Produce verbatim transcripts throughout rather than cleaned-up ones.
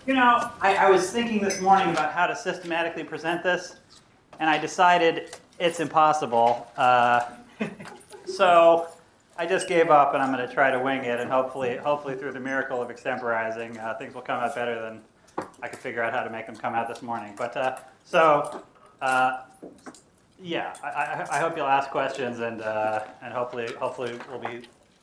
You know, I, I was thinking this morning about how to systematically present this, and I decided it's impossible. Uh, so I just gave up, and I'm going to try to wing it, and hopefully, hopefully through the miracle of extemporizing, uh, things will come out better than I could figure out how to make them come out this morning. But uh, so, uh, yeah, I, I, I hope you'll ask questions, and uh, and hopefully, hopefully we'll be,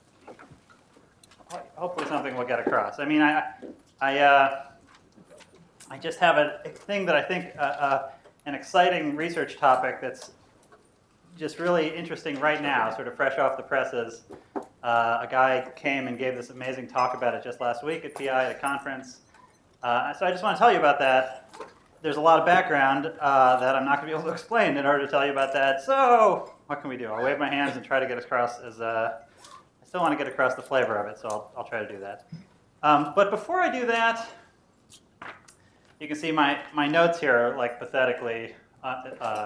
hopefully something will get across. I mean, I, I. Uh, I just have a thing that I think uh, uh, an exciting research topic that's just really interesting right now, sort of fresh off the presses. Uh, a guy came and gave this amazing talk about it just last week at P I at a conference. Uh, so I just want to tell you about that. There's a lot of background uh, that I'm not going to be able to explain in order to tell you about that. So what can we do? I'll wave my hands and try to get across as uh, I still want to get across the flavor of it, so I'll, I'll try to do that. Um, but before I do that, you can see my, my notes here are like pathetically uh, uh,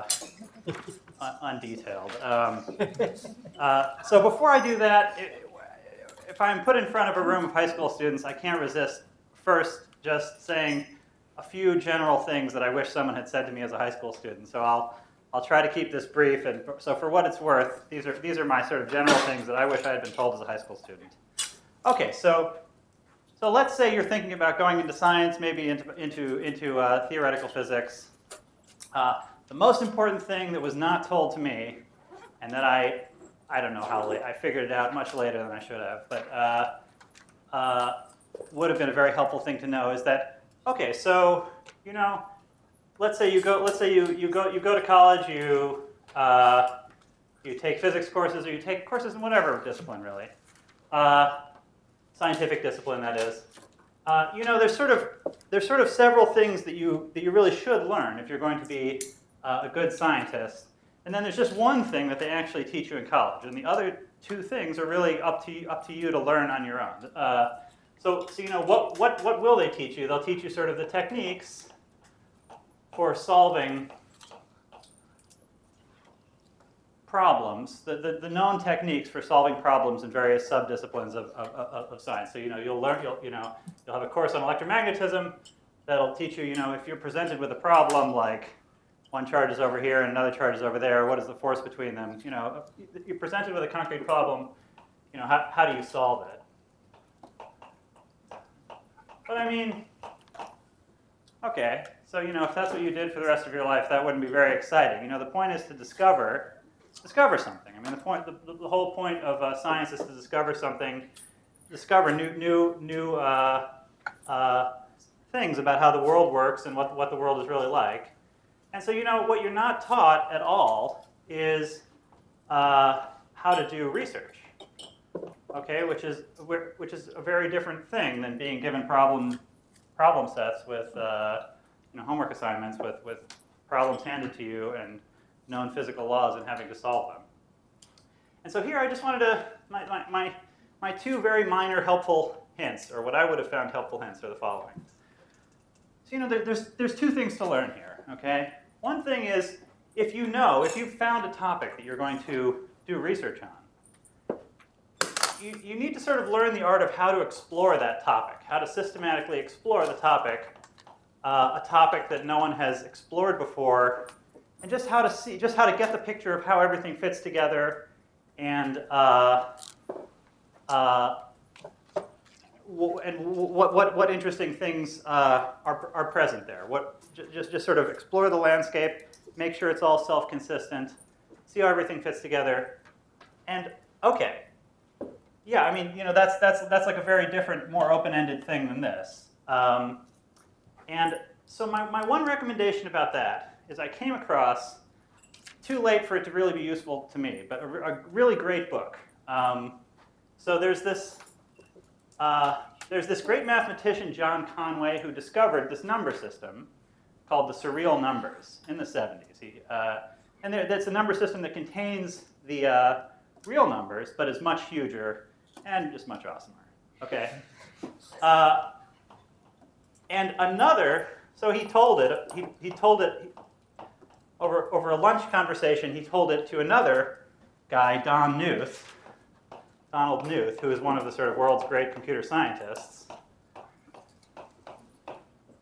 undetailed. Um, uh, so before I do that, if I'm put in front of a room of high school students, I can't resist first just saying a few general things that I wish someone had said to me as a high school student. So I'll, I'll try to keep this brief. And so for what it's worth, these are, these are my sort of general things that I wish I had been told as a high school student. Okay, so So let's say you're thinking about going into science, maybe into, into, into uh, theoretical physics. Uh, the most important thing that was not told to me, and that I, I don't know how late, I figured it out much later than I should have, but uh, uh, would have been a very helpful thing to know is that, okay, so, you know, let's say you go, let's say you, you go, you go to college, you, uh, you take physics courses, or you take courses in whatever discipline, really. Uh, Scientific discipline, that is. Uh, you know, there's sort of there's sort of several things that you that you really should learn if you're going to be uh, a good scientist. And then there's just one thing that they actually teach you in college, and the other two things are really up to you, up to you to learn on your own. Uh, so, so you know, what what what will they teach you? They'll teach you sort of the techniques for solving problems, the, the, the known techniques for solving problems in various subdisciplines of, of, of, of science. So, you know, you'll learn, you'll, you know, you'll have a course on electromagnetism that'll teach you, you know, if you're presented with a problem like one charge is over here and another charge is over there, what is the force between them? You know, if you're presented with a concrete problem, you know, how, how do you solve it? But I mean, okay, so, you know, if that's what you did for the rest of your life, that wouldn't be very exciting. You know, the point is to discover Discover something. I mean, the point, the, the whole point of uh, science is to discover something, discover new, new, new uh, uh, things about how the world works and what what the world is really like. And so, you know, what you're not taught at all is uh, how to do research. Okay, which is which is a very different thing than being given problem problem sets with uh, you know, homework assignments with with problems handed to you and known physical laws and having to solve them. And so here I just wanted to, my, my, my, my two very minor helpful hints, or what I would have found helpful hints, are the following. So, you know, there, there's, there's two things to learn here, okay? One thing is, if you know, if you've found a topic that you're going to do research on, you, you need to sort of learn the art of how to explore that topic, how to systematically explore the topic, uh, a topic that no one has explored before, and just how to see, just how to get the picture of how everything fits together, and uh, uh, w and w what what what interesting things uh, are are present there. What just just sort of explore the landscape, make sure it's all self-consistent, see how everything fits together, and okay, yeah, I mean, you know, that's that's that's like a very different, more open-ended thing than this. Um, and so my my one recommendation about that is I came across, too late for it to really be useful to me, but a, a really great book. Um, so there's this, uh, there's this great mathematician, John Conway, who discovered this number system called the surreal numbers in the seventies. He, uh, and there, that's a number system that contains the uh, real numbers, but is much huger and just much awesomer. Okay. Uh, and another, so he told it, he, he told it, Over, over a lunch conversation, he told it to another guy, Don Knuth, Donald Knuth, who is one of the sort of world's great computer scientists.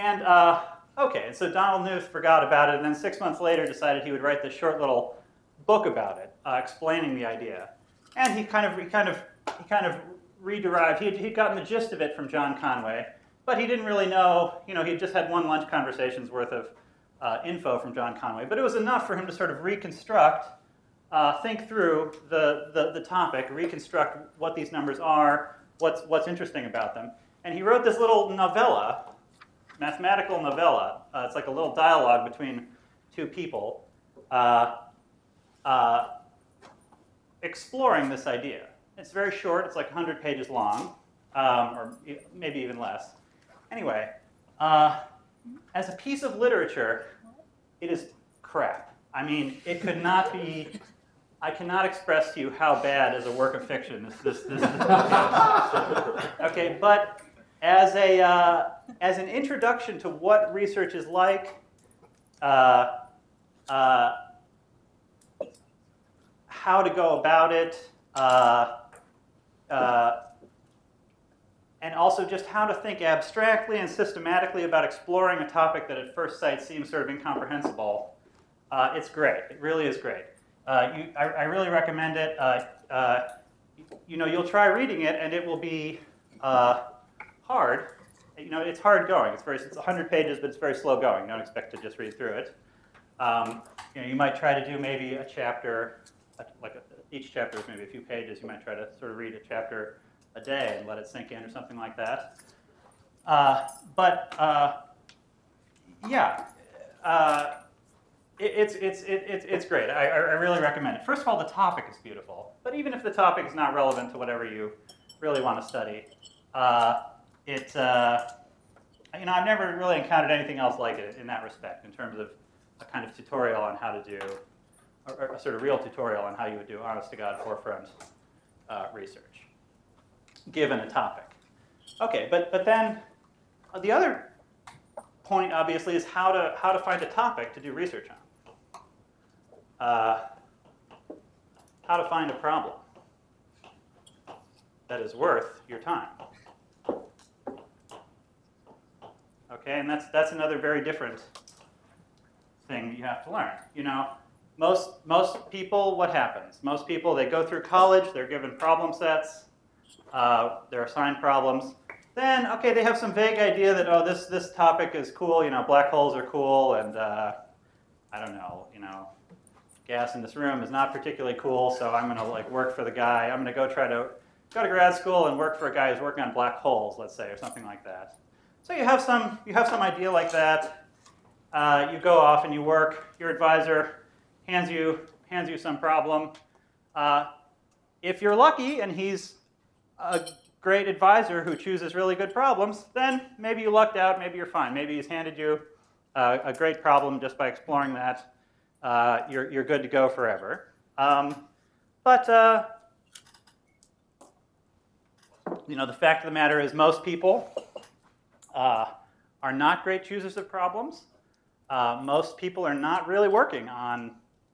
and uh, okay, and so Donald Knuth forgot about it, and then six months later decided he would write this short little book about it, uh, explaining the idea. And he kind of, he kind of, he kind of re-derived. He'd, he'd gotten the gist of it from John Conway, but he didn't really know. You know, he just had one lunch conversation's worth of uh, info from John Conway, but it was enough for him to sort of reconstruct, uh, think through the, the the topic, reconstruct what these numbers are, what's what's interesting about them, and he wrote this little novella. Mathematical novella. Uh, it's like a little dialogue between two people uh, uh, exploring this idea. It's very short. It's like one hundred pages long, um, or maybe even less. Anyway, uh, as a piece of literature, it is crap. I mean, it could not be. I cannot express to you how bad as a work of fiction this this this is. Okay, but as a uh, as an introduction to what research is like, uh, uh, how to go about it, uh, uh, and also just how to think abstractly and systematically about exploring a topic that at first sight seems sort of incomprehensible. Uh, it's great. It really is great. Uh, you, I, I really recommend it. Uh, uh, you know, you'll try reading it, and it will be uh, hard. You know, it's hard going. It's very, it's one hundred pages, but it's very slow going. Don't expect to just read through it. Um, you know, you might try to do maybe a chapter, like a, each chapter is maybe a few pages. You might try to sort of read a chapter a day and let it sink in or something like that. Uh, but uh, yeah, uh, it, it's it's it, it's it's great. I, I really recommend it. First of all, the topic is beautiful. But even if the topic is not relevant to whatever you really want to study, uh, it uh, you know I've never really encountered anything else like it in that respect in terms of a kind of tutorial on how to do, or a sort of real tutorial on how you would do honest-to-God forefront uh, research, given a topic. Okay, but but then uh, the other point, obviously, is how to how to find a topic to do research on. Uh, how to find a problem that is worth your time. Okay, and that's that's another very different thing you have to learn. You know, most most people, what happens? Most people, they go through college, they're given problem sets, uh, they're assigned problems. Then, okay, they have some vague idea that, oh, this this topic is cool. You know, black holes are cool, and uh, I don't know, you know, gas in this room is not particularly cool. So I'm going to like work for the guy. I'm going to go try to go to grad school and work for a guy who's working on black holes, let's say, or something like that. So you have some you have some idea like that. Uh, you go off and you work. Your advisor hands you hands you some problem. Uh, if you're lucky and he's a great advisor who chooses really good problems, then maybe you lucked out. Maybe you're fine. Maybe he's handed you uh, a great problem just by exploring that. Uh, you're you're good to go forever. Um, but uh, you know, the fact of the matter is, most people uh, are not great choosers of problems. Uh, most people are not really working on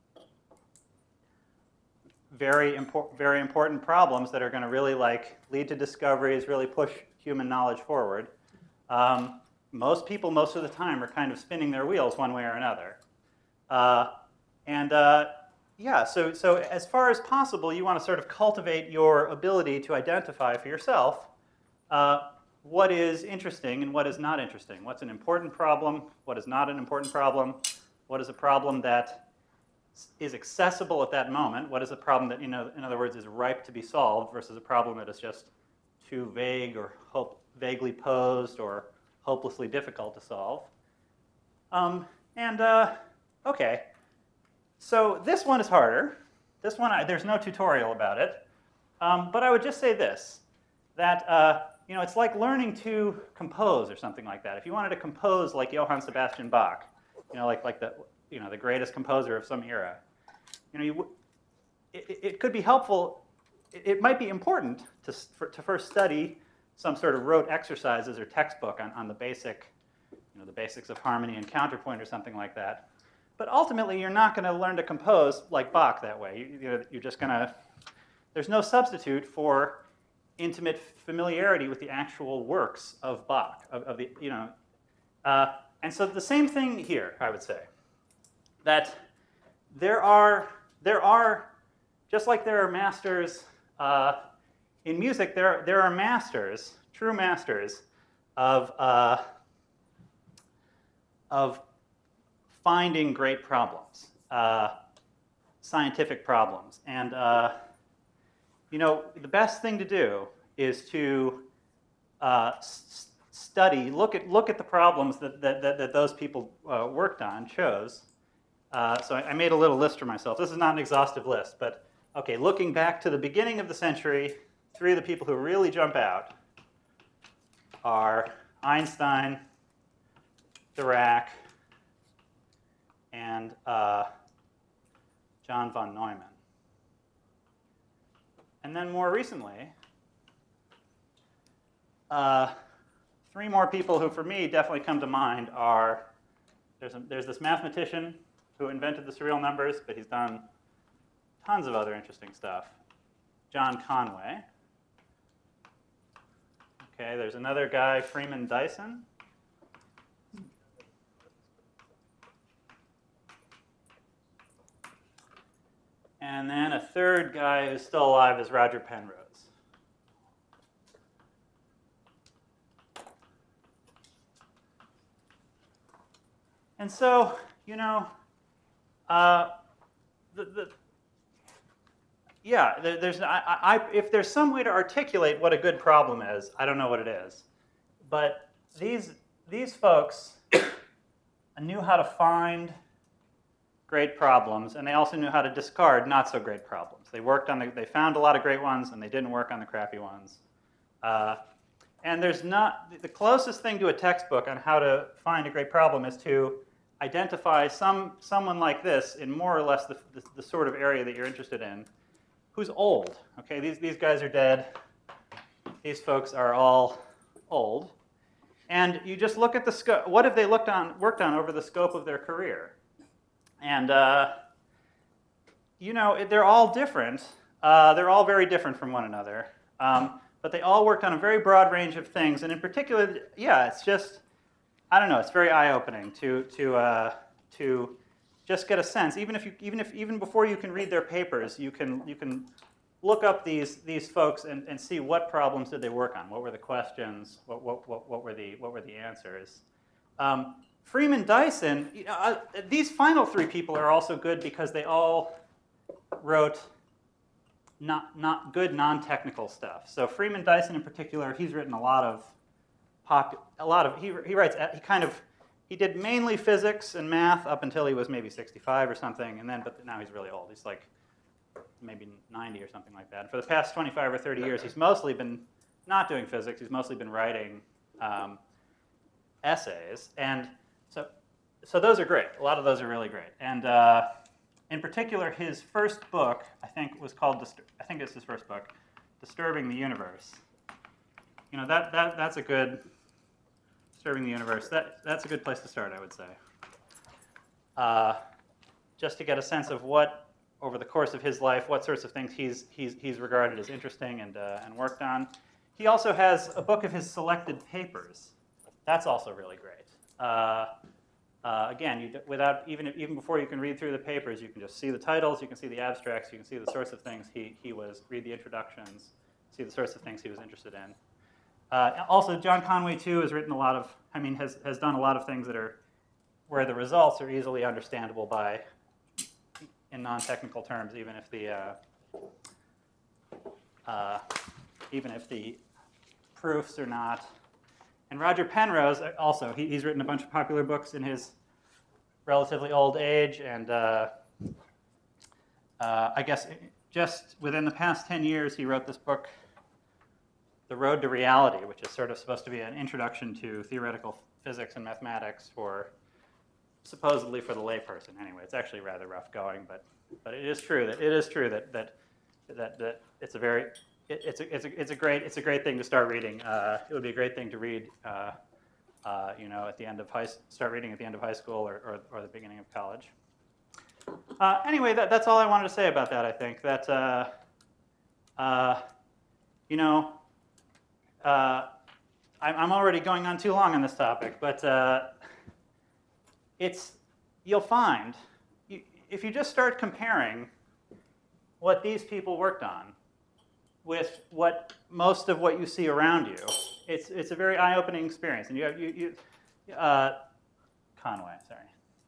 very important, very important problems that are going to really like lead to discoveries, really push human knowledge forward. Um, most people, most of the time, are kind of spinning their wheels one way or another. Uh, and uh, yeah, so so as far as possible, you want to sort of cultivate your ability to identify for yourself uh, what is interesting and what is not interesting. What's an important problem? What is not an important problem? What is a problem that is accessible at that moment? What is a problem that, you know, in other words, is ripe to be solved versus a problem that is just too vague or hope, vaguely posed or hopelessly difficult to solve? Um, and uh, okay, so this one is harder. This one, I, there's no tutorial about it. Um, but I would just say this, that uh, you know, it's like learning to compose or something like that. If you wanted to compose like Johann Sebastian Bach, you know, like like the you know the greatest composer of some era, you know, you, it, it could be helpful. It, it might be important to for, to first study some sort of rote exercises or textbook on, on the basic, you know, the basics of harmony and counterpoint or something like that. But ultimately, you're not going to learn to compose like Bach that way. You, you know, you're just going to. There's no substitute for intimate familiarity with the actual works of Bach. Of, of the, you know, Uh, and so the same thing here, I would say, that there are, there are just like there are masters uh, in music, there, there are masters, true masters, of, uh, of finding great problems, uh, scientific problems. And, uh, you know, the best thing to do is to uh, s study, look at, look at the problems that, that, that, that those people uh, worked on, chose. Uh, so I, I made a little list for myself. This is not an exhaustive list, but okay, looking back to the beginning of the century, three of the people who really jump out are Einstein, Dirac, and uh, John von Neumann. And then more recently, uh, three more people who for me definitely come to mind are, there's, a, there's this mathematician who invented the surreal numbers, but he's done tons of other interesting stuff, John Conway. Okay, there's another guy, Freeman Dyson. And then a third guy who's still alive is Roger Penrose. And so, you know, uh, the, the, yeah, there, there's, I, I, if there's some way to articulate what a good problem is, I don't know what it is. But these, these folks knew how to find great problems, and they also knew how to discard not so great problems. They worked on the, they found a lot of great ones, and they didn't work on the crappy ones. Uh, and there's not, the closest thing to a textbook on how to find a great problem is to identify some, someone like this in more or less the, the, the sort of area that you're interested in, who's old. Okay, these, these guys are dead. These folks are all old. And you just look at the scope. What have they looked on, worked on over the scope of their career? And, uh, you know, they're all different. Uh, they're all very different from one another. Um, but they all worked on a very broad range of things. And in particular, yeah, it's just, I don't know, it's very eye-opening to, to, uh, to just get a sense. Even if you, even if, even before you can read their papers, you can, you can look up these, these folks and, and see what problems did they work on. What were the questions? What, what, what, what, were, the, what were the answers? Um, Freeman Dyson, you know, uh, these final three people are also good because they all wrote not, not good non-technical stuff. So Freeman Dyson in particular, he's written a lot of, pop, a lot of, he, he writes, he kind of, he did mainly physics and math up until he was maybe sixty-five or something, and then, but now he's really old. He's like maybe ninety or something like that. And for the past twenty-five or thirty years, he's mostly been not doing physics. He's mostly been writing um, essays. And so, so those are great. A lot of those are really great. And uh, in particular, his first book, I think, was called, Distur I think it's his first book, Disturbing the Universe. You know, that, that, that's a good, Disturbing the Universe, that, that's a good place to start, I would say. Uh, just to get a sense of what, over the course of his life, what sorts of things he's, he's, he's regarded as interesting and, uh, and worked on. He also has a book of his selected papers. That's also really great. Uh, uh, again, you, without, even, even before you can read through the papers, you can just see the titles, you can see the abstracts, you can see the sorts of things he, he was, read the introductions, see the sorts of things he was interested in. Uh, also, John Conway, too, has written a lot of, I mean, has, has done a lot of things that are, where the results are easily understandable by, in non-technical terms, even if the, uh, uh, even if the proofs are not. And Roger Penrose, also, he, he's written a bunch of popular books in his relatively old age, and uh, uh, I guess just within the past ten years, he wrote this book, The Road to Reality, which is sort of supposed to be an introduction to theoretical physics and mathematics for, supposedly for the layperson. Anyway, it's actually rather rough going, but but it is true that it is true that that that, that it's a very it, it's a it's a it's a great it's a great thing to start reading. Uh, it would be a great thing to read, uh, uh, you know, at the end of high start reading at the end of high school or or, or the beginning of college. Uh, anyway, that, that's all I wanted to say about that. I think that uh, uh, you know. Uh, I'm, I'm already going on too long on this topic, but uh, it's, you'll find, you, if you just start comparing what these people worked on with what most of what you see around you, it's, it's a very eye-opening experience. And you have, you, you uh, Conway, sorry.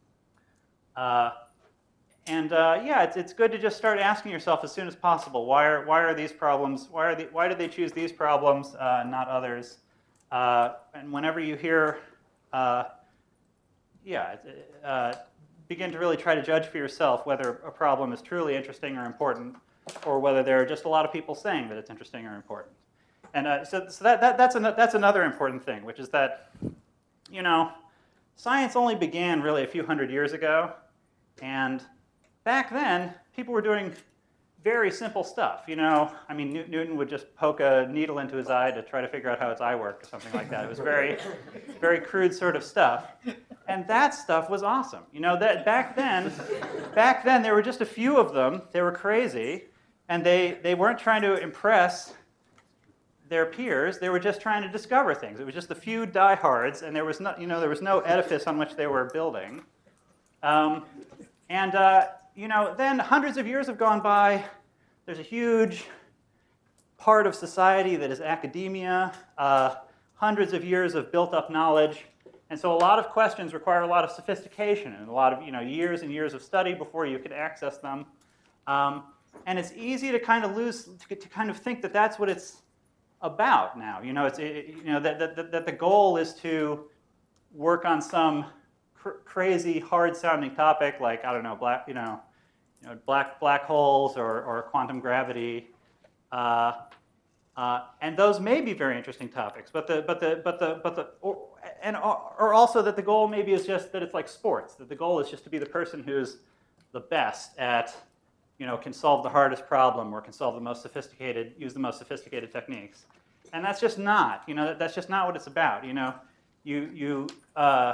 Uh, and uh, yeah, it's, it's good to just start asking yourself as soon as possible, why are, why are these problems, why, are the, why did they choose these problems uh, and not others? Uh, and whenever you hear, uh, yeah, uh, begin to really try to judge for yourself whether a problem is truly interesting or important, or whether there are just a lot of people saying that it's interesting or important. And uh, so, so that, that, that's, an, that's another important thing, which is that, you know, science only began really a few hundred years ago, and back then, people were doing very simple stuff. You know, I mean, Newton would just poke a needle into his eye to try to figure out how its eye worked or something like that. It was very, very crude sort of stuff. And that stuff was awesome. You know, that back then, back then there were just a few of them. They were crazy, and they, they weren't trying to impress their peers. They were just trying to discover things. It was just a few diehards, and there was no, you know, there was no edifice on which they were building. Um, and uh, you know, then hundreds of years have gone by. There's a huge part of society that is academia, uh, hundreds of years of built-up knowledge. And so a lot of questions require a lot of sophistication and a lot of, you know, years and years of study before you could access them. Um, and it's easy to kind of lose, to, to kind of think that that's what it's about now. You know, it's, it, you know that, that, that the goal is to work on some cr crazy, hard-sounding topic like, I don't know, black, you know, you know black, black holes or, or quantum gravity. Uh, uh, and those may be very interesting topics, but the, but the, but the, but the, or, and, or also that the goal maybe is just that it's like sports, that the goal is just to be the person who's the best at, you know, can solve the hardest problem or can solve the most sophisticated, use the most sophisticated techniques. And that's just not, you know, that, that's just not what it's about. You know, you, you, uh,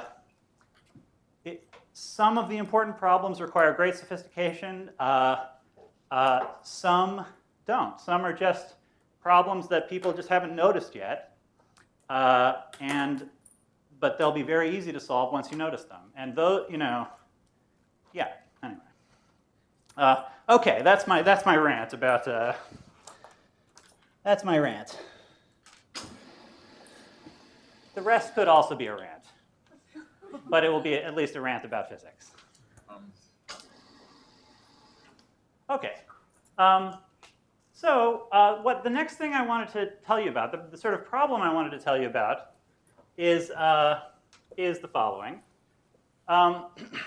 it, some of the important problems require great sophistication. Uh, uh, some don't. Some are just problems that people just haven't noticed yet. Uh, and, but they'll be very easy to solve once you notice them. And though, you know, yeah, anyway. Uh, okay, that's my, that's my rant about, uh, that's my rant. The rest could also be a rant, but it will be at least a rant about physics. Okay. Um, so uh, what the next thing I wanted to tell you about, the, the sort of problem I wanted to tell you about is, uh, is the following. Um,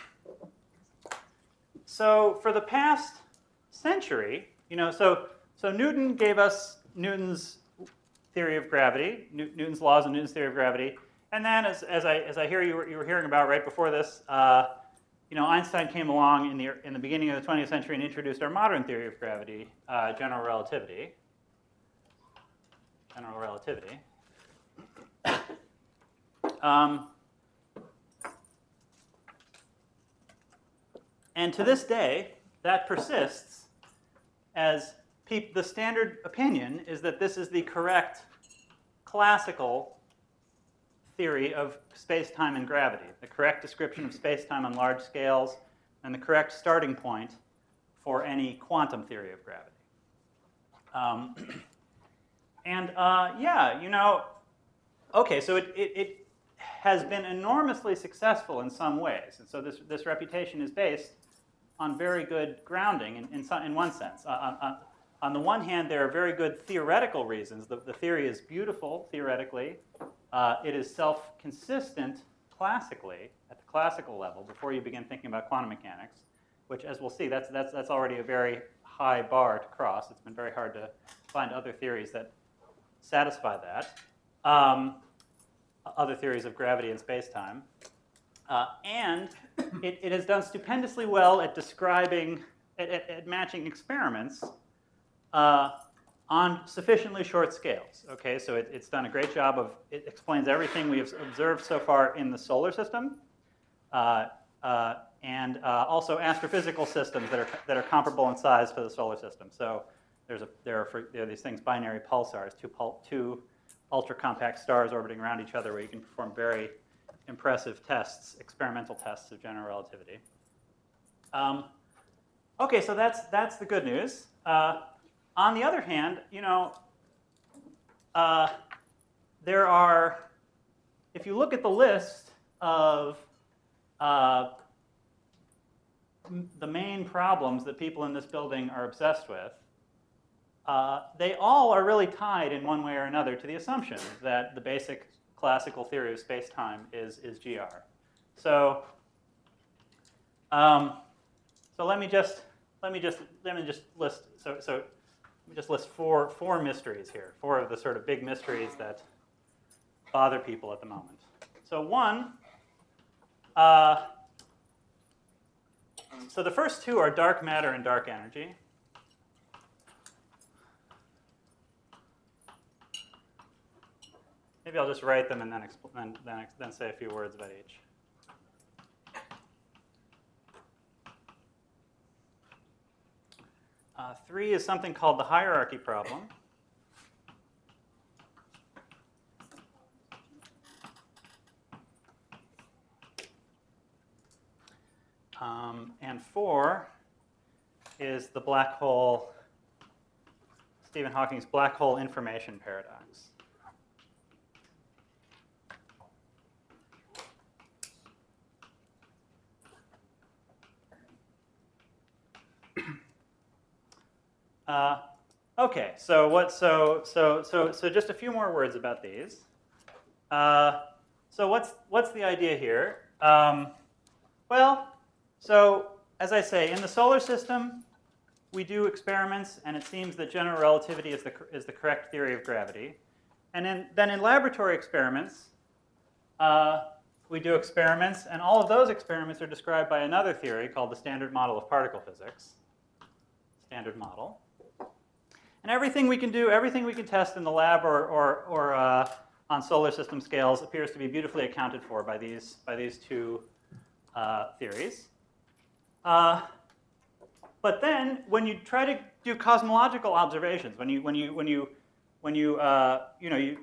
so for the past century, you know, so, so Newton gave us Newton's theory of gravity, New, Newton's laws and Newton's theory of gravity. And then, as, as, I, as I hear you were, you were hearing about right before this, uh, you know, Einstein came along in the, in the beginning of the twentieth century and introduced our modern theory of gravity, uh, general relativity. General relativity. Um, and to this day, that persists as peop the standard opinion is that this is the correct classical theory of space-time and gravity, the correct description of space-time on large scales, and the correct starting point for any quantum theory of gravity. Um, and uh, yeah, you know, okay, so it, it, it has been enormously successful in some ways. And so this, this reputation is based on very good grounding in, in, some, in one sense. Uh, on, on the one hand, there are very good theoretical reasons. The, the theory is beautiful theoretically. Uh, it is self-consistent classically at the classical level before you begin thinking about quantum mechanics, which, as we'll see, that's, that's, that's already a very high bar to cross. It's been very hard to find other theories that satisfy that, um, other theories of gravity and space-time. Uh, and it, it has done stupendously well at describing, at, at, at matching experiments uh, on sufficiently short scales. Okay, so it, it's done a great job of, it explains everything we have observed so far in the solar system, uh, uh, and uh, also astrophysical systems that are, that are comparable in size to the solar system. So there's a, there, are, there are these things, binary pulsars, two, pul two ultra-compact stars orbiting around each other where you can perform very impressive tests, experimental tests of general relativity. Um, okay, so that's, that's the good news. Uh, on the other hand, you know, uh, there are, if you look at the list of uh, the main problems that people in this building are obsessed with, uh, they all are really tied in one way or another to the assumption that the basic classical theory of space-time is, is G R. So, um, so let me just let me just let me just list so so let me just list four four mysteries here, four of the sort of big mysteries that bother people at the moment. So one, uh, so the first two are dark matter and dark energy. Maybe I'll just write them and then, then, then, then say a few words about each. Uh, three is something called the hierarchy problem. Um, and four is the black hole, Stephen Hawking's black hole information paradox. Uh, okay, so what? So so so so just a few more words about these. Uh, so what's what's the idea here? Um, well, so as I say, in the solar system, we do experiments, and it seems that general relativity is the is the correct theory of gravity. And in, then in laboratory experiments, uh, we do experiments, and all of those experiments are described by another theory called the standard model of particle physics. Standard model. And everything we can do, everything we can test in the lab or, or, or uh, on solar system scales appears to be beautifully accounted for by these, by these two uh, theories. Uh, but then, when you try to do cosmological observations, when you, when you, when you, when you, uh, you know, you,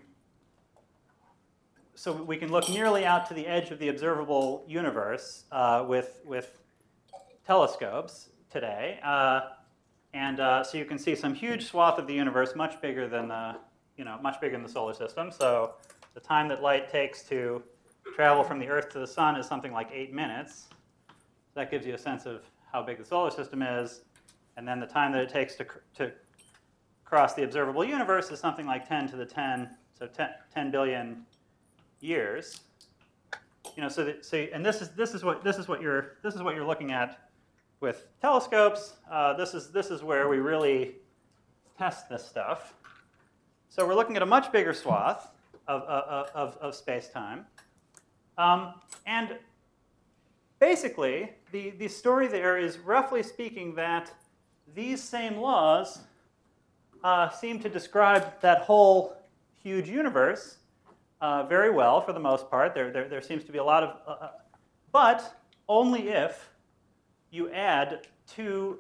so we can look nearly out to the edge of the observable universe uh, with, with telescopes today. Uh, And uh, so you can see some huge swath of the universe, much bigger than the, you know, much bigger than the solar system. So the time that light takes to travel from the Earth to the sun is something like eight minutes. So that gives you a sense of how big the solar system is. And then the time that it takes to to cross the observable universe is something like ten to the ten, so ten, ten billion years. You know, so that, so and this is this is what this is what you're this is what you're looking at with telescopes. Uh, this is this is where we really test this stuff. So we're looking at a much bigger swath of of, of, of space-time, um, and basically the the story there is, roughly speaking, that these same laws uh, seem to describe that whole huge universe uh, very well for the most part. There there there seems to be a lot of, uh, but only if you add two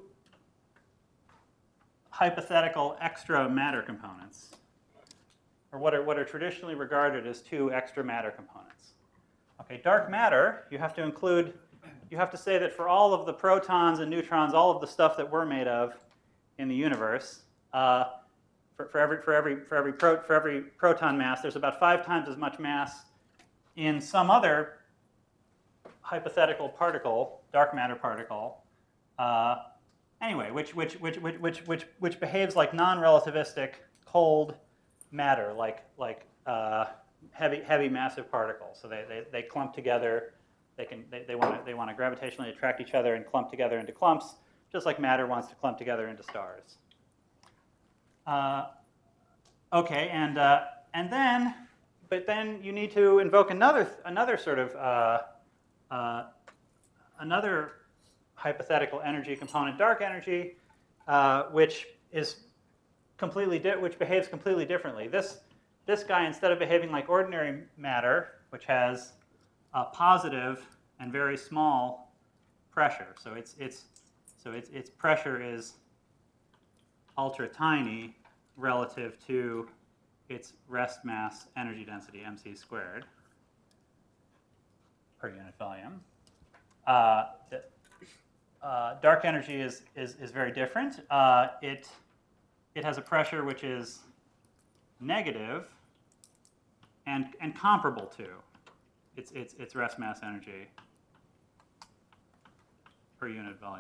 hypothetical extra matter components, or what are, what are traditionally regarded as two extra matter components. Okay, dark matter, you have to include, you have to say that for all of the protons and neutrons, all of the stuff that we're made of in the universe, uh, for, for, every, for, every, for, every pro, for every proton mass, there's about five times as much mass in some other hypothetical particle, dark matter particle, uh, anyway, which, which, which, which, which, which, which behaves like non-relativistic cold matter, like, like uh, heavy, heavy massive particles. So they, they, they clump together. They can they, they want to they want to gravitationally attract each other and clump together into clumps, just like matter wants to clump together into stars. Uh, okay, and uh, and then, but then you need to invoke another another sort of uh, uh, another hypothetical energy component, dark energy, uh, which is completely di which behaves completely differently. This this guy, instead of behaving like ordinary matter, which has a positive and very small pressure, so its its so its its pressure is ultra tiny relative to its rest mass energy density, mc squared, per unit volume. Uh, uh, dark energy is, is, is very different. Uh, it, it has a pressure which is negative and, and comparable to its, its, its rest mass energy per unit volume.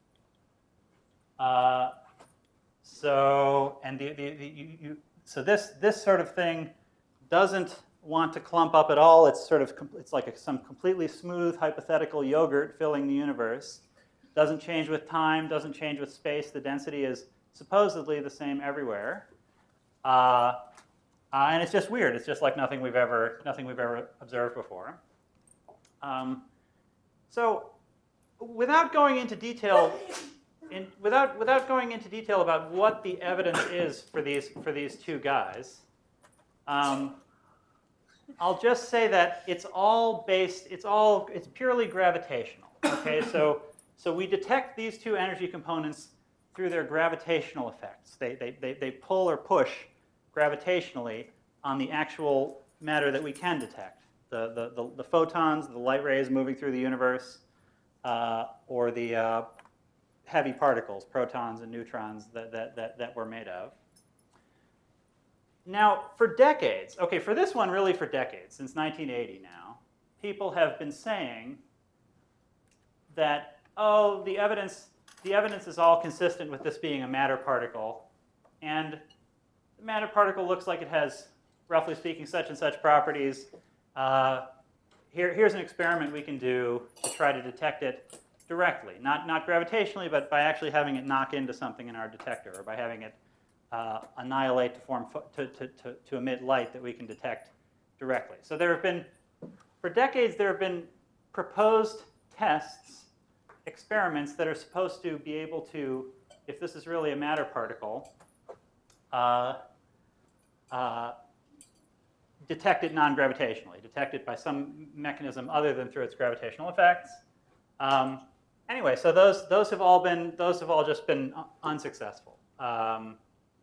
Uh, so, and the, the, the you, you, so this, this sort of thing doesn't want to clump up at all. It's sort of, it's like a, some completely smooth hypothetical yogurt filling the universe. Doesn't change with time, doesn't change with space. The density is supposedly the same everywhere. Uh, uh, and it's just weird. It's just like nothing we've ever, nothing we've ever observed before. Um, so without going into detail, in, without, without going into detail about what the evidence is for these, for these two guys, um, I'll just say that it's all based, it's all, it's purely gravitational, okay? So, so we detect these two energy components through their gravitational effects. They, they, they, they pull or push gravitationally on the actual matter that we can detect. The, the, the, the photons, the light rays moving through the universe, uh, or the uh, heavy particles, protons and neutrons that, that, that, that we're made of. Now, for decades, okay, for this one, really for decades, since nineteen eighty now, people have been saying that, oh, the evidence, the evidence is all consistent with this being a matter particle, and the matter particle looks like it has, roughly speaking, such and such properties. Uh, here, here's an experiment we can do to try to detect it directly, not, not gravitationally, but by actually having it knock into something in our detector, or by having it Uh, annihilate to form to, to, to, to emit light that we can detect directly. So there have been, for decades, there have been proposed tests, experiments that are supposed to be able to, if this is really a matter particle, uh, uh, detect it non-gravitationally, detect it by some mechanism other than through its gravitational effects. Um, anyway, so those those have all been those have all just been unsuccessful. Um,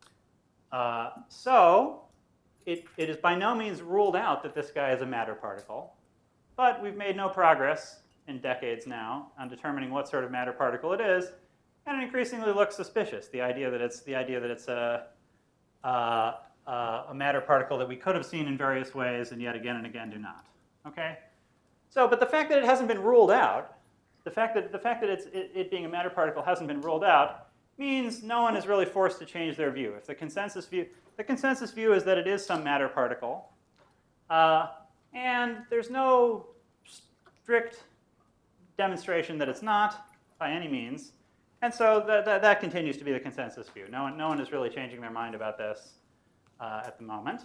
Uh, so it, it is by no means ruled out that this guy is a matter particle, but we've made no progress in decades now on determining what sort of matter particle it is, and it increasingly looks suspicious. The idea that it's the idea that it's a uh, uh, a matter particle that we could have seen in various ways, and yet again and again do not. Okay, so but the fact that it hasn't been ruled out, the fact that the fact that it's it, it being a matter particle hasn't been ruled out, means no one is really forced to change their view. If the consensus view, the consensus view is that it is some matter particle, uh, and there's no strict demonstration that it's not by any means, and so that, that, that continues to be the consensus view. No one, no one is really changing their mind about this uh, at the moment,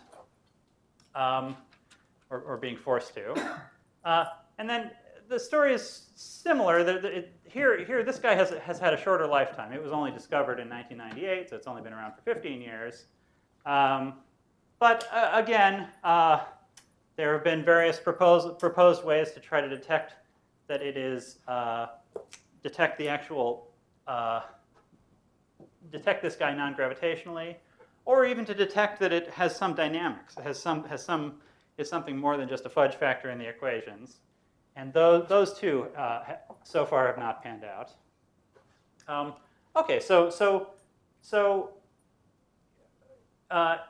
um, or, or being forced to. Uh, and then the story is similar. The, the, it, here, here, this guy has, has had a shorter lifetime. It was only discovered in nineteen ninety-eight, so it's only been around for fifteen years. Um, but uh, again, uh, there have been various proposed, proposed ways to try to detect that it is, uh, detect the actual, uh, detect this guy non-gravitationally, or even to detect that it has some dynamics. It has some, has some, is something more than just a fudge factor in the equations. And those, those two, uh, so far, have not panned out. Um, okay, so so so uh,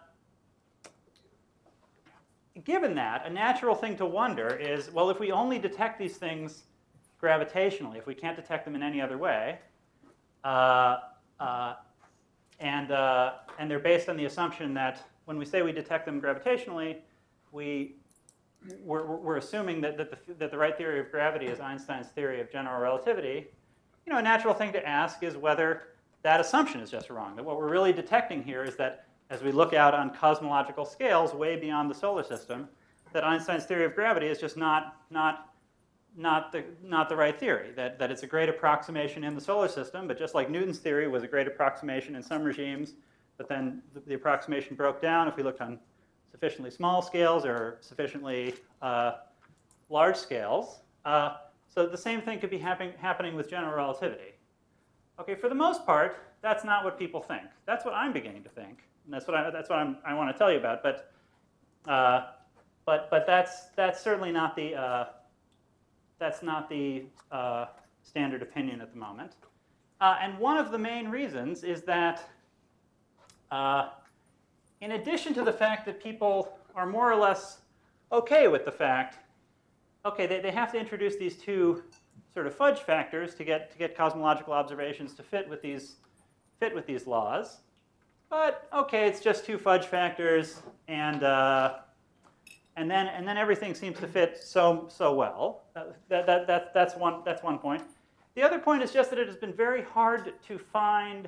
given that, a natural thing to wonder is, well, if we only detect these things gravitationally, if we can't detect them in any other way, uh, uh, and uh, and they're based on the assumption that when we say we detect them gravitationally, we We're, we're assuming that, that, the, that the right theory of gravity is Einstein's theory of general relativity. You know, a natural thing to ask is whether that assumption is just wrong. That what we're really detecting here is that as we look out on cosmological scales way beyond the solar system, that Einstein's theory of gravity is just not, not, not, the, not the right theory. That, that it's a great approximation in the solar system, but just like Newton's theory was a great approximation in some regimes, but then the, the approximation broke down if we looked on sufficiently small scales or sufficiently uh, large scales. Uh, so the same thing could be happen happening with general relativity. Okay, for the most part, that's not what people think. That's what I'm beginning to think, and that's what I, that's what I'm, I want to tell you about. But, uh, but, but that's that's certainly not the uh, that's not the uh, standard opinion at the moment. Uh, and one of the main reasons is that, uh, in addition to the fact that people are more or less okay with the fact, okay, they, they have to introduce these two sort of fudge factors to get to get cosmological observations to fit with these fit with these laws. But okay, it's just two fudge factors, and uh, and then and then everything seems to fit so so well. That, that, that, that's one that's one point. The other point is just that it has been very hard to find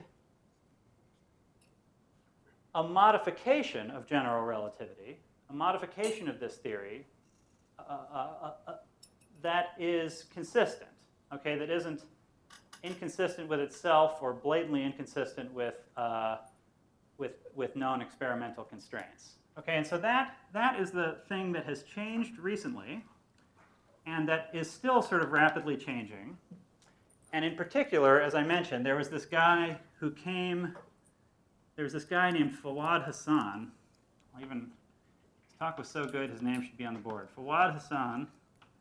a modification of general relativity, a modification of this theory uh, uh, uh, that is consistent. Okay, that isn't inconsistent with itself or blatantly inconsistent with uh, with with known experimental constraints. Okay, and so that that is the thing that has changed recently, and that is still sort of rapidly changing. And in particular, as I mentioned, there was this guy who came. There was this guy named Fawad Hassan. I'll even his talk was so good, his name should be on the board. Fawad Hassan,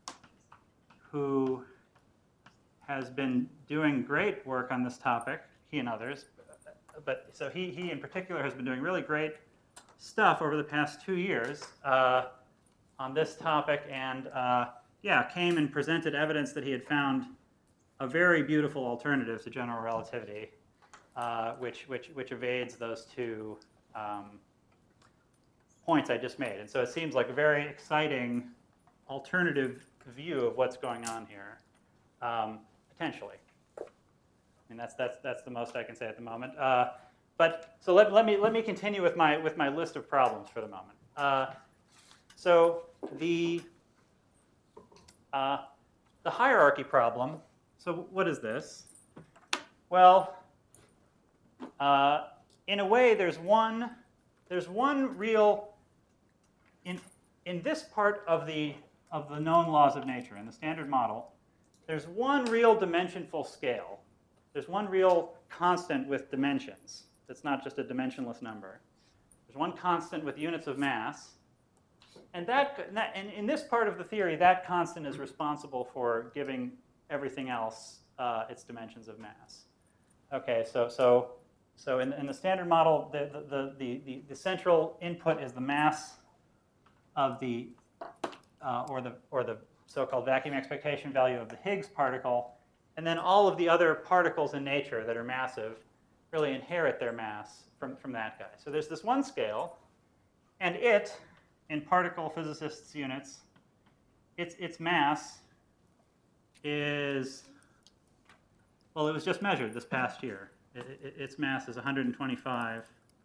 who has been doing great work on this topic, he and others. But so he, he in particular has been doing really great stuff over the past two years uh, on this topic, and uh, yeah, came and presented evidence that he had found a very beautiful alternative to general relativity, uh, which, which, which evades those two um, points I just made. And so it seems like a very exciting alternative view of what's going on here. Um, Potentially. I mean, that's, that's, that's the most I can say at the moment. Uh, but so let, let, me, let me continue with my, with my list of problems for the moment. Uh, so the, uh, the hierarchy problem, so what is this? Well, uh, in a way, there's one, there's one real, in, in this part of the, of the known laws of nature, in the standard model, there's one real dimensionful scale. There's one real constant with dimensions. That's not just a dimensionless number. There's one constant with units of mass. And that, and in this part of the theory, that constant is responsible for giving everything else uh, its dimensions of mass. Okay, so so so in, in the standard model, the the, the the the central input is the mass of the uh, or the or the so-called vacuum expectation value of the Higgs particle, and then all of the other particles in nature that are massive really inherit their mass from, from that guy. So there's this one scale, and it, in particle physicists' units, its, its mass is, well, it was just measured this past year. It, it, its mass is one hundred twenty-five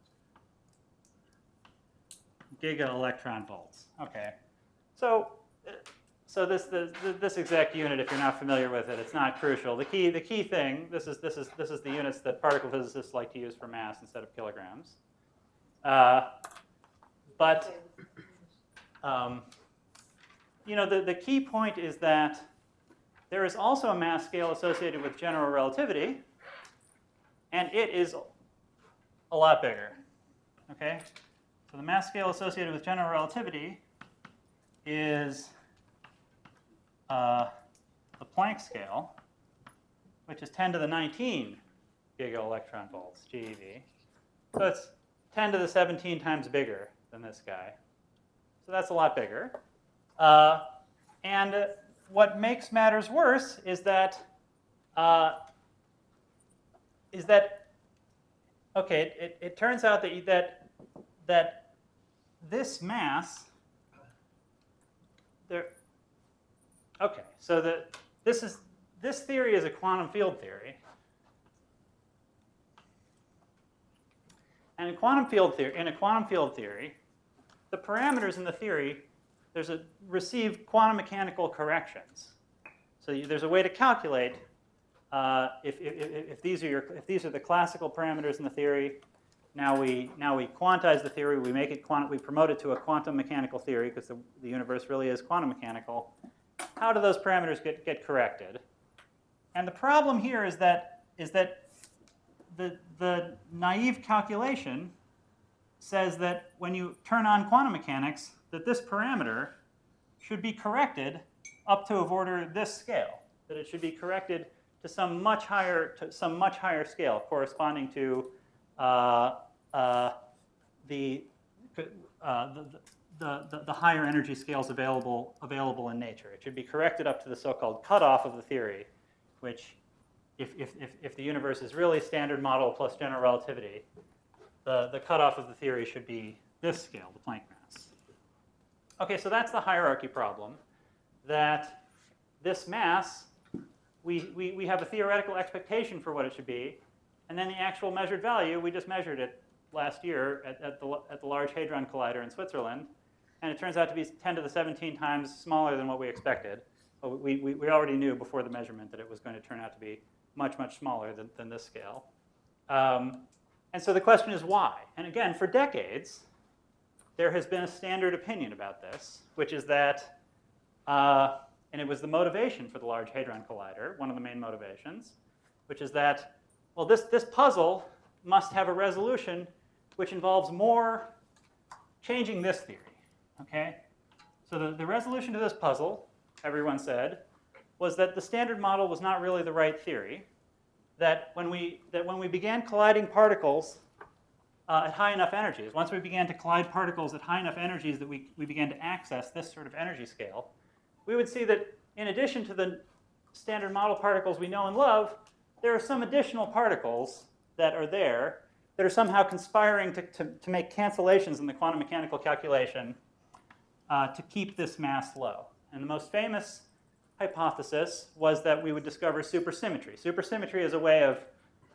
giga electron volts. Okay, so so this, this this exact unit, if you're not familiar with it, it's not crucial. The key the key thing this is this is this is the units that particle physicists like to use for mass instead of kilograms. Uh, but um, you know the the key point is that there is also a mass scale associated with general relativity, and it is a lot bigger. Okay, so the mass scale associated with general relativity is uh, the Planck scale, which is ten to the nineteen giga electron volts, G eV. So it's ten to the seventeen times bigger than this guy. So that's a lot bigger. Uh, and uh, what makes matters worse is that uh, is that okay? It, it turns out that that that this mass there. Okay, so the this is this theory is a quantum field theory, and in quantum field theory, in a quantum field theory, the parameters in the theory there's a receive quantum mechanical corrections. So you, there's a way to calculate uh, if, if, if these are your if these are the classical parameters in the theory. Now we now we quantize the theory. We make it quantum. We promote it to a quantum mechanical theory because the, the universe really is quantum mechanical. How do those parameters get, get corrected? And the problem here is that is that the, the naive calculation says that when you turn on quantum mechanics, that this parameter should be corrected up to of order this scale, that it should be corrected to some much higher, to some much higher scale corresponding to uh, uh, the, uh, the, the, the, the higher energy scales available, available in nature. It should be corrected up to the so-called cutoff of the theory, which if, if, if, if the universe is really standard model plus general relativity, the, the cutoff of the theory should be this scale, the Planck mass. Okay, so that's the hierarchy problem, that this mass, we, we, we have a theoretical expectation for what it should be, and then the actual measured value, we just measured it last year at, at, the, at the Large Hadron Collider in Switzerland, and it turns out to be ten to the seventeen times smaller than what we expected. But we, we, we already knew before the measurement that it was going to turn out to be much, much smaller than, than this scale. Um, and so the question is why? And again, for decades, there has been a standard opinion about this, which is that, uh, and it was the motivation for the Large Hadron Collider, one of the main motivations, which is that, well, this, this puzzle must have a resolution which involves more changing this theory, okay? So the, the resolution to this puzzle, everyone said, was that the standard model was not really the right theory, that when we, that when we began colliding particles uh, at high enough energies, once we began to collide particles at high enough energies that we, we began to access this sort of energy scale, we would see that in addition to the standard model particles we know and love, there are some additional particles that are there that are somehow conspiring to, to, to make cancellations in the quantum mechanical calculation uh, to keep this mass low. And the most famous hypothesis was that we would discover supersymmetry. Supersymmetry is a way of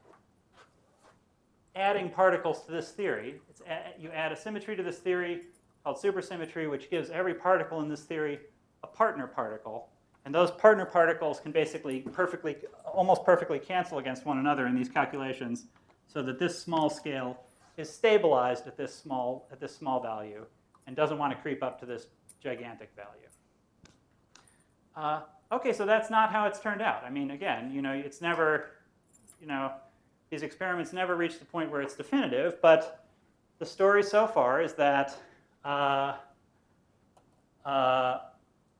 adding particles to this theory. It's a, you add a symmetry to this theory called supersymmetry, which gives every particle in this theory a partner particle. And those partner particles can basically perfectly, almost perfectly cancel against one another in these calculations so that this small scale is stabilized at this small, at this small value and doesn't want to creep up to this gigantic value. Uh, okay, so that's not how it's turned out. I mean, again, you know, it's never, you know, these experiments never reach the point where it's definitive, but the story so far is that uh, uh,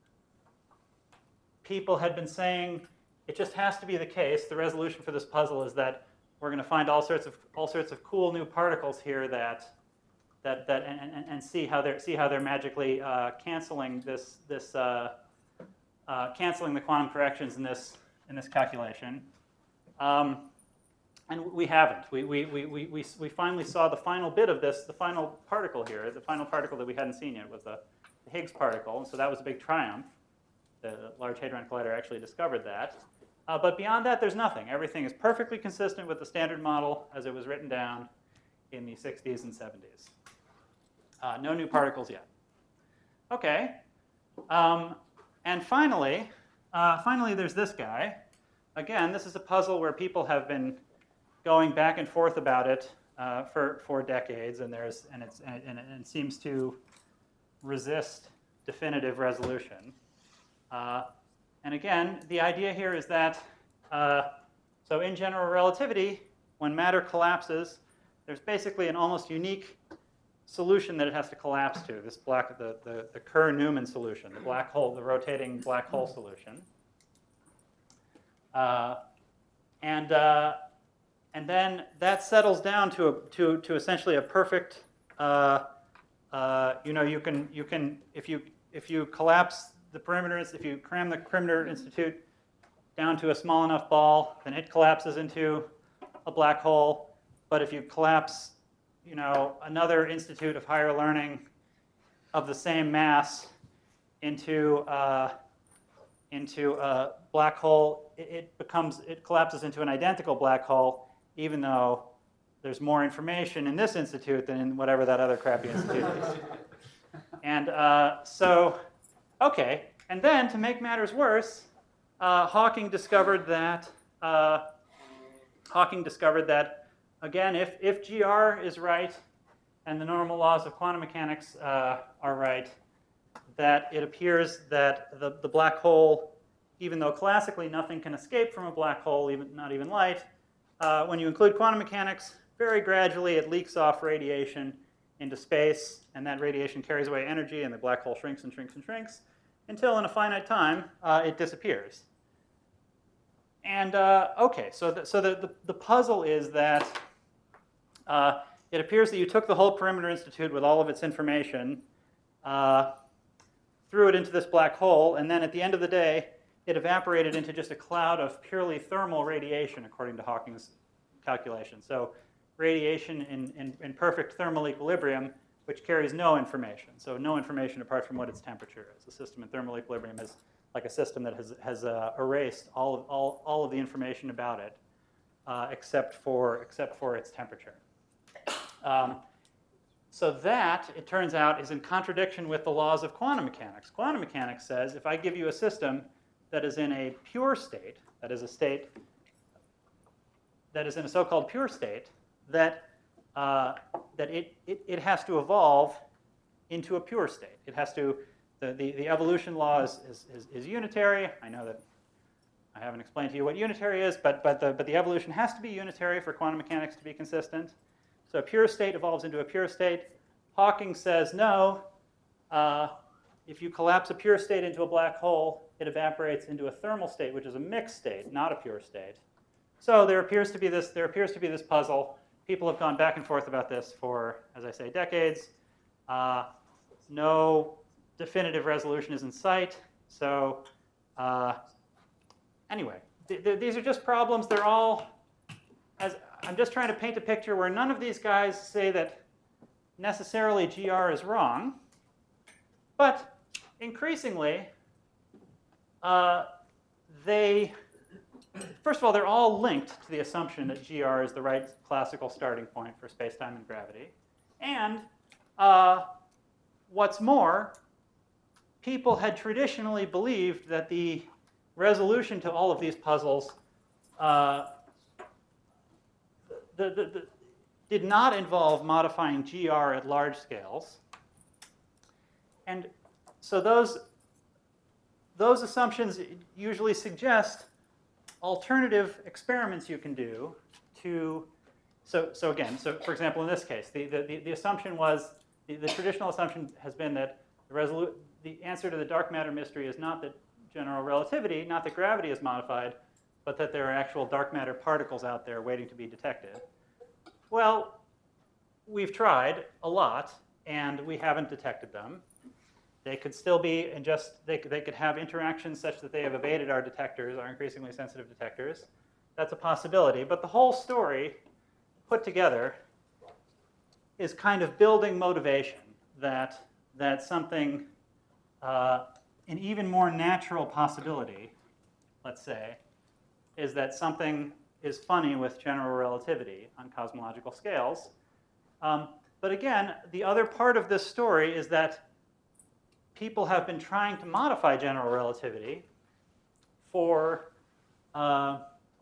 people had been saying it just has to be the case. The resolution for this puzzle is that we're going to find all sorts of all sorts of cool new particles here that that that and, and, and see how they're see how they're magically uh, canceling this this uh, uh, canceling the quantum corrections in this in this calculation. Um, and we haven't. We we, we we we we finally saw the final bit of this. The final particle here, the final particle that we hadn't seen yet, was the, the Higgs particle, and so that was a big triumph. The Large Hadron Collider actually discovered that. Uh, but beyond that, there's nothing. Everything is perfectly consistent with the standard model as it was written down in the sixties and seventies. Uh, no new particles yet. Okay. Um, and finally, uh, finally, there's this guy. Again, this is a puzzle where people have been going back and forth about it uh, for for decades, and there's and it's and, and it seems to resist definitive resolution. Uh, and again, the idea here is that, uh, so in general relativity, when matter collapses, there's basically an almost unique solution that it has to collapse to, this black, the, the, the Kerr-Newman solution, the black hole, the rotating black hole solution. Uh, and, uh, and then that settles down to, a, to, to essentially a perfect, uh, uh, you know, you can, you can if, you, if you collapse the perimeter, if you cram the perimeter institute down to a small enough ball, then it collapses into a black hole. But if you collapse, you know, another institute of higher learning of the same mass into uh, into a black hole, it, it becomes it collapses into an identical black hole, even though there's more information in this institute than in whatever that other crappy institute is. And uh, so. Okay, and then to make matters worse, uh, Hawking discovered that uh, Hawking discovered that again, if if G R is right and the normal laws of quantum mechanics uh, are right, that it appears that the the black hole, even though classically nothing can escape from a black hole, even not even light, uh, when you include quantum mechanics, very gradually it leaks off radiation into space, and that radiation carries away energy, and the black hole shrinks and shrinks and shrinks until in a finite time uh, it disappears. And uh, okay, so, the, so the, the, the puzzle is that uh, it appears that you took the whole Perimeter Institute with all of its information, uh, threw it into this black hole, and then at the end of the day, it evaporated into just a cloud of purely thermal radiation, according to Hawking's calculation. So radiation in, in, in perfect thermal equilibrium, which carries no information. So no information apart from what its temperature is. A system in thermal equilibrium is like a system that has, has uh, erased all of, all, all of the information about it, uh, except, for, except for its temperature. Um, so that, it turns out, is in contradiction with the laws of quantum mechanics. Quantum mechanics says if I give you a system that is in a pure state, that is a state that is in a so-called pure state, that, uh, that it, it, it has to evolve into a pure state. It has to, the, the, the evolution law is, is, is, is unitary. I know that I haven't explained to you what unitary is, but, but, the, but the evolution has to be unitary for quantum mechanics to be consistent. So a pure state evolves into a pure state. Hawking says, no, uh, if you collapse a pure state into a black hole, it evaporates into a thermal state, which is a mixed state, not a pure state. So there appears to be this, there appears to be this puzzle. People have gone back and forth about this for, as I say, decades. Uh, no definitive resolution is in sight. So uh, anyway, th th these are just problems. They're all, as I'm just trying to paint a picture where none of these guys say that necessarily G R is wrong. But increasingly, uh, they, first of all, they're all linked to the assumption that G R is the right classical starting point for space-time and gravity. And uh, what's more, people had traditionally believed that the resolution to all of these puzzles uh, the, the, the, did not involve modifying G R at large scales. And so those, those assumptions usually suggest alternative experiments you can do to, so, so again, so for example, in this case, the, the, the assumption was, the, the traditional assumption has been that the, resolu the answer to the dark matter mystery is not that general relativity, not that gravity is modified, but that there are actual dark matter particles out there waiting to be detected. Well, we've tried a lot, and we haven't detected them. They could still be, and just they could, they could have interactions such that they have evaded our detectors, our increasingly sensitive detectors. That's a possibility. But the whole story put together is kind of building motivation that, that something, uh, an even more natural possibility, let's say, is that something is funny with general relativity on cosmological scales. Um, but again, the other part of this story is that people have been trying to modify general relativity for uh,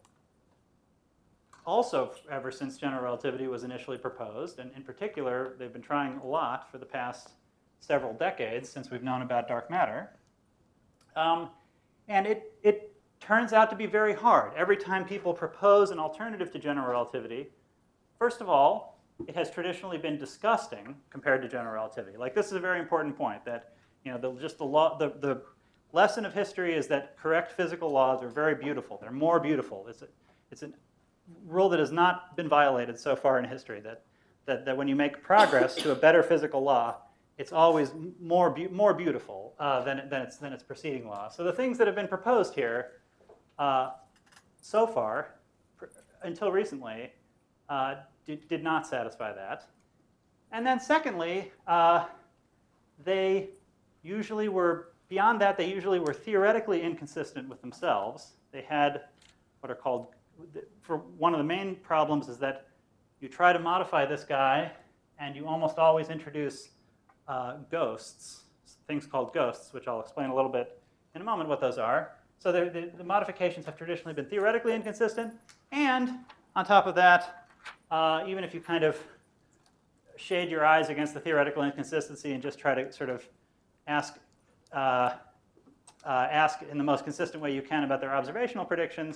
also ever since general relativity was initially proposed. And in particular, they've been trying a lot for the past several decades since we've known about dark matter. Um, and it, it turns out to be very hard. Every time people propose an alternative to general relativity, first of all, it has traditionally been disgusting compared to general relativity. Like, this is a very important point, that you know, the, just the, law, the, the lesson of history is that correct physical laws are very beautiful. They're more beautiful. It's a, it's a rule that has not been violated so far in history, that, that, that when you make progress to a better physical law, it's always more, be more beautiful uh, than, than, its, than its preceding law. So the things that have been proposed here uh, so far, until recently, uh, did, did not satisfy that. And then secondly, uh, they usually were, beyond that, they usually were theoretically inconsistent with themselves. They had what are called, for one of the main problems is that you try to modify this guy, and you almost always introduce uh, ghosts, things called ghosts, which I'll explain a little bit in a moment what those are. So the, the, the modifications have traditionally been theoretically inconsistent, and on top of that, uh, even if you kind of shade your eyes against the theoretical inconsistency and just try to sort of ask, uh, uh, ask in the most consistent way you can about their observational predictions,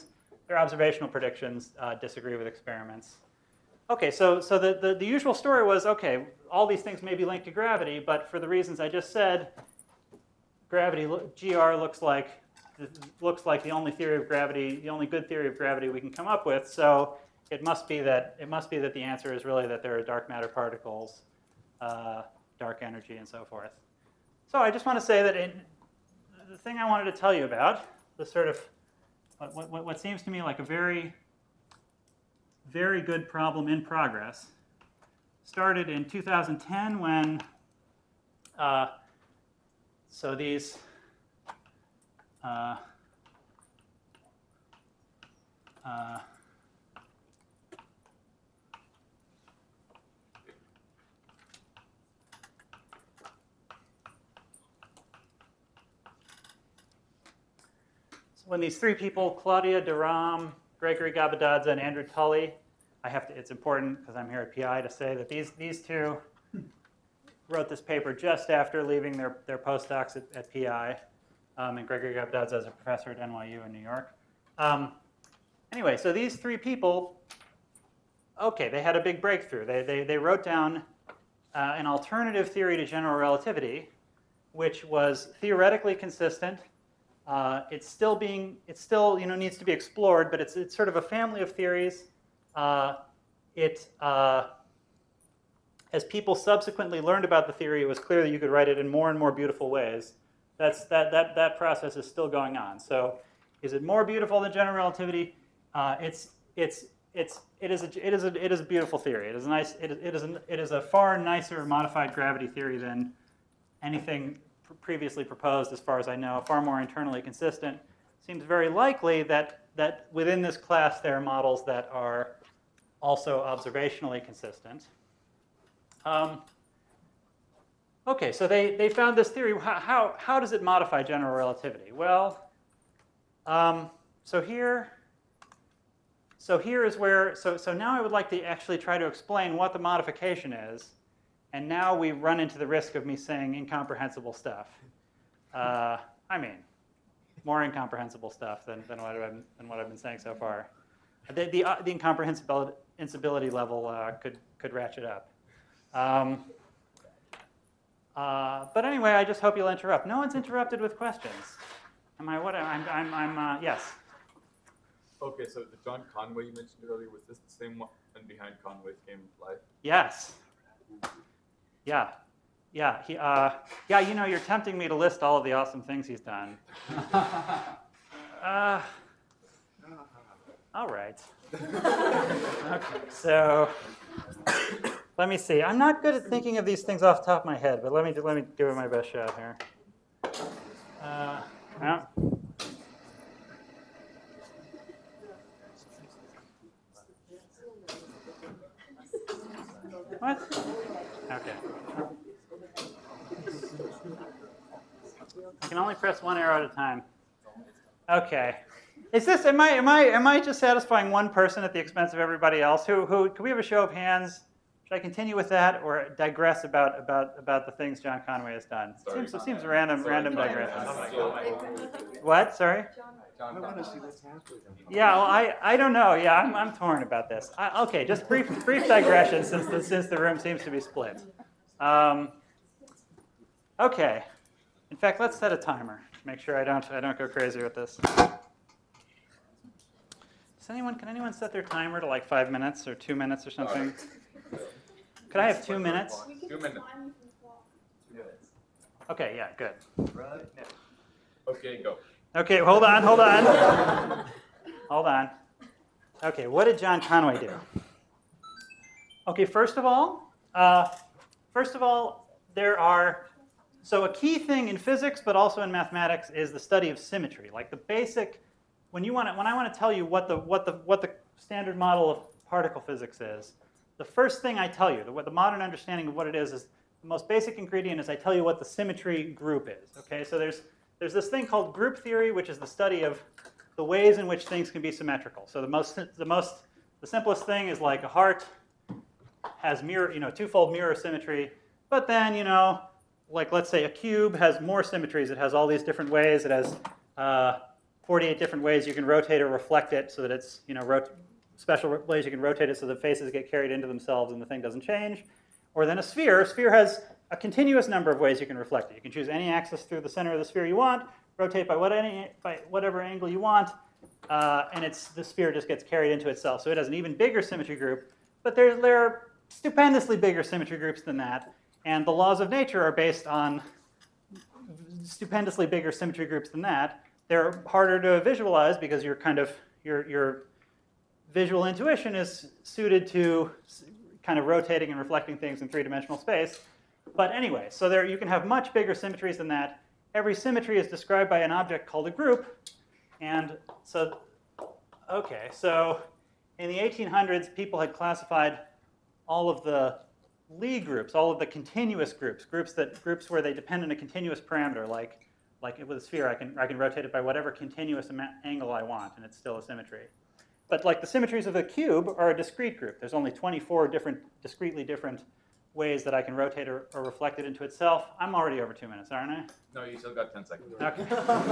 their observational predictions uh, disagree with experiments. Okay, so, so the, the, the usual story was, okay, all these things may be linked to gravity, but for the reasons I just said, gravity, G R looks like, looks like the only theory of gravity, the only good theory of gravity we can come up with, so it must be that, it must be that the answer is really that there are dark matter particles, uh, dark energy, and so forth. So I just want to say that in, the thing I wanted to tell you about, the sort of, what, what, what seems to me like a very, very good problem in progress, started in two thousand ten when, uh, so these, uh, uh, when these three people, Claudia Durham, Gregory Gabadadze, and Andrew Tully, I have to, it's important because I'm here at P I to say that these, these two wrote this paper just after leaving their, their postdocs at, at P I, um, and Gregory Gabadadze as a professor at N Y U in New York. Um, anyway, so these three people, okay, they had a big breakthrough. They, they, they wrote down uh, an alternative theory to general relativity, which was theoretically consistent. Uh, it's still being, it's still, you know, needs to be explored, but it's, it's sort of a family of theories. Uh, it, uh, as people subsequently learned about the theory, it was clear that you could write it in more and more beautiful ways. That's, that, that, that process is still going on. So is it more beautiful than general relativity? Uh, it's, it's, it's, it, is a, it, is a, it is a beautiful theory. It is, a nice, it, is, it, is a, it is a far nicer modified gravity theory than anything previously proposed, as far as I know, far more internally consistent. Seems very likely that, that within this class there are models that are also observationally consistent. Um, okay, so they, they found this theory. How, how, how does it modify general relativity? Well, um, so here, so here is where, so, so now I would like to actually try to explain what the modification is. And now we run into the risk of me saying incomprehensible stuff. Uh, I mean, more incomprehensible stuff than, than, what, I've, than what I've been saying so far. The, the, uh, the incomprehensibility level uh, could, could ratchet up. Um, uh, but anyway, I just hope you'll interrupt. No one's interrupted with questions. Am I, what, I'm, I'm, I'm uh, yes? Okay, so the John Conway you mentioned earlier, was this the same one behind Conway's Game of Life? Yes. Yeah, yeah, he, uh, yeah. You know, you're tempting me to list all of the awesome things he's done. uh, all right. Okay, so let me see. I'm not good at thinking of these things off the top of my head, but let me let me give it my best shot here. Uh, yeah. What? Okay. I can only press one arrow at a time. Okay. Is this, am I, am I, am I just satisfying one person at the expense of everybody else? Who, who, can we have a show of hands? Should I continue with that or digress about, about, about the things John Conway has done? It seems, it seems random, Sorry, random digression. What? Sorry? I want to see what's happening. Yeah, well, I, I don't know. Yeah, I'm, I'm torn about this. I, okay, just brief, brief digression since the, since the room seems to be split. Um, okay. In fact, let's set a timer to make sure I don't, I don't go crazy with this. Does anyone, can anyone set their timer to like five minutes or two minutes or something? Could I have two minutes? Two minutes. Okay, yeah, good. Okay, go. Okay, hold on, hold on. Hold on. Okay, what did John Conway do? Okay, first of all, uh, first of all, there are, so a key thing in physics, but also in mathematics, is the study of symmetry. Like the basic, when you want to, when I want to tell you what the what the what the standard model of particle physics is, the first thing I tell you, the, what the modern understanding of what it is, is the most basic ingredient is I tell you what the symmetry group is. Okay, so there's there's this thing called group theory, which is the study of the ways in which things can be symmetrical. So the most the most the simplest thing is like a heart has mirror, you know, twofold mirror symmetry, but then, you know, like let's say a cube has more symmetries. It has all these different ways. It has uh, forty-eight different ways you can rotate or reflect it so that it's, you know, rot special ways you can rotate it so the faces get carried into themselves and the thing doesn't change. Or then a sphere. A sphere has a continuous number of ways you can reflect it. You can choose any axis through the center of the sphere you want, rotate by, what any, by whatever angle you want, uh, and it's, the sphere just gets carried into itself. So it has an even bigger symmetry group, but there, there are stupendously bigger symmetry groups than that, and the laws of nature are based on stupendously bigger symmetry groups than that. They're harder to visualize because you're kind of, your, your visual intuition is suited to kind of rotating and reflecting things in three-dimensional space. But anyway, so there you can have much bigger symmetries than that. Every symmetry is described by an object called a group. And so, okay, so in the eighteen hundreds, people had classified all of the Lie groups, all of the continuous groups, groups that groups where they depend on a continuous parameter, like like with a sphere, I can I can rotate it by whatever continuous angle I want, and it's still a symmetry. But like the symmetries of a cube are a discrete group. There's only twenty-four different, discretely different ways that I can rotate or, or reflect it into itself. I'm already over two minutes, aren't I? No, you still got ten seconds. Okay.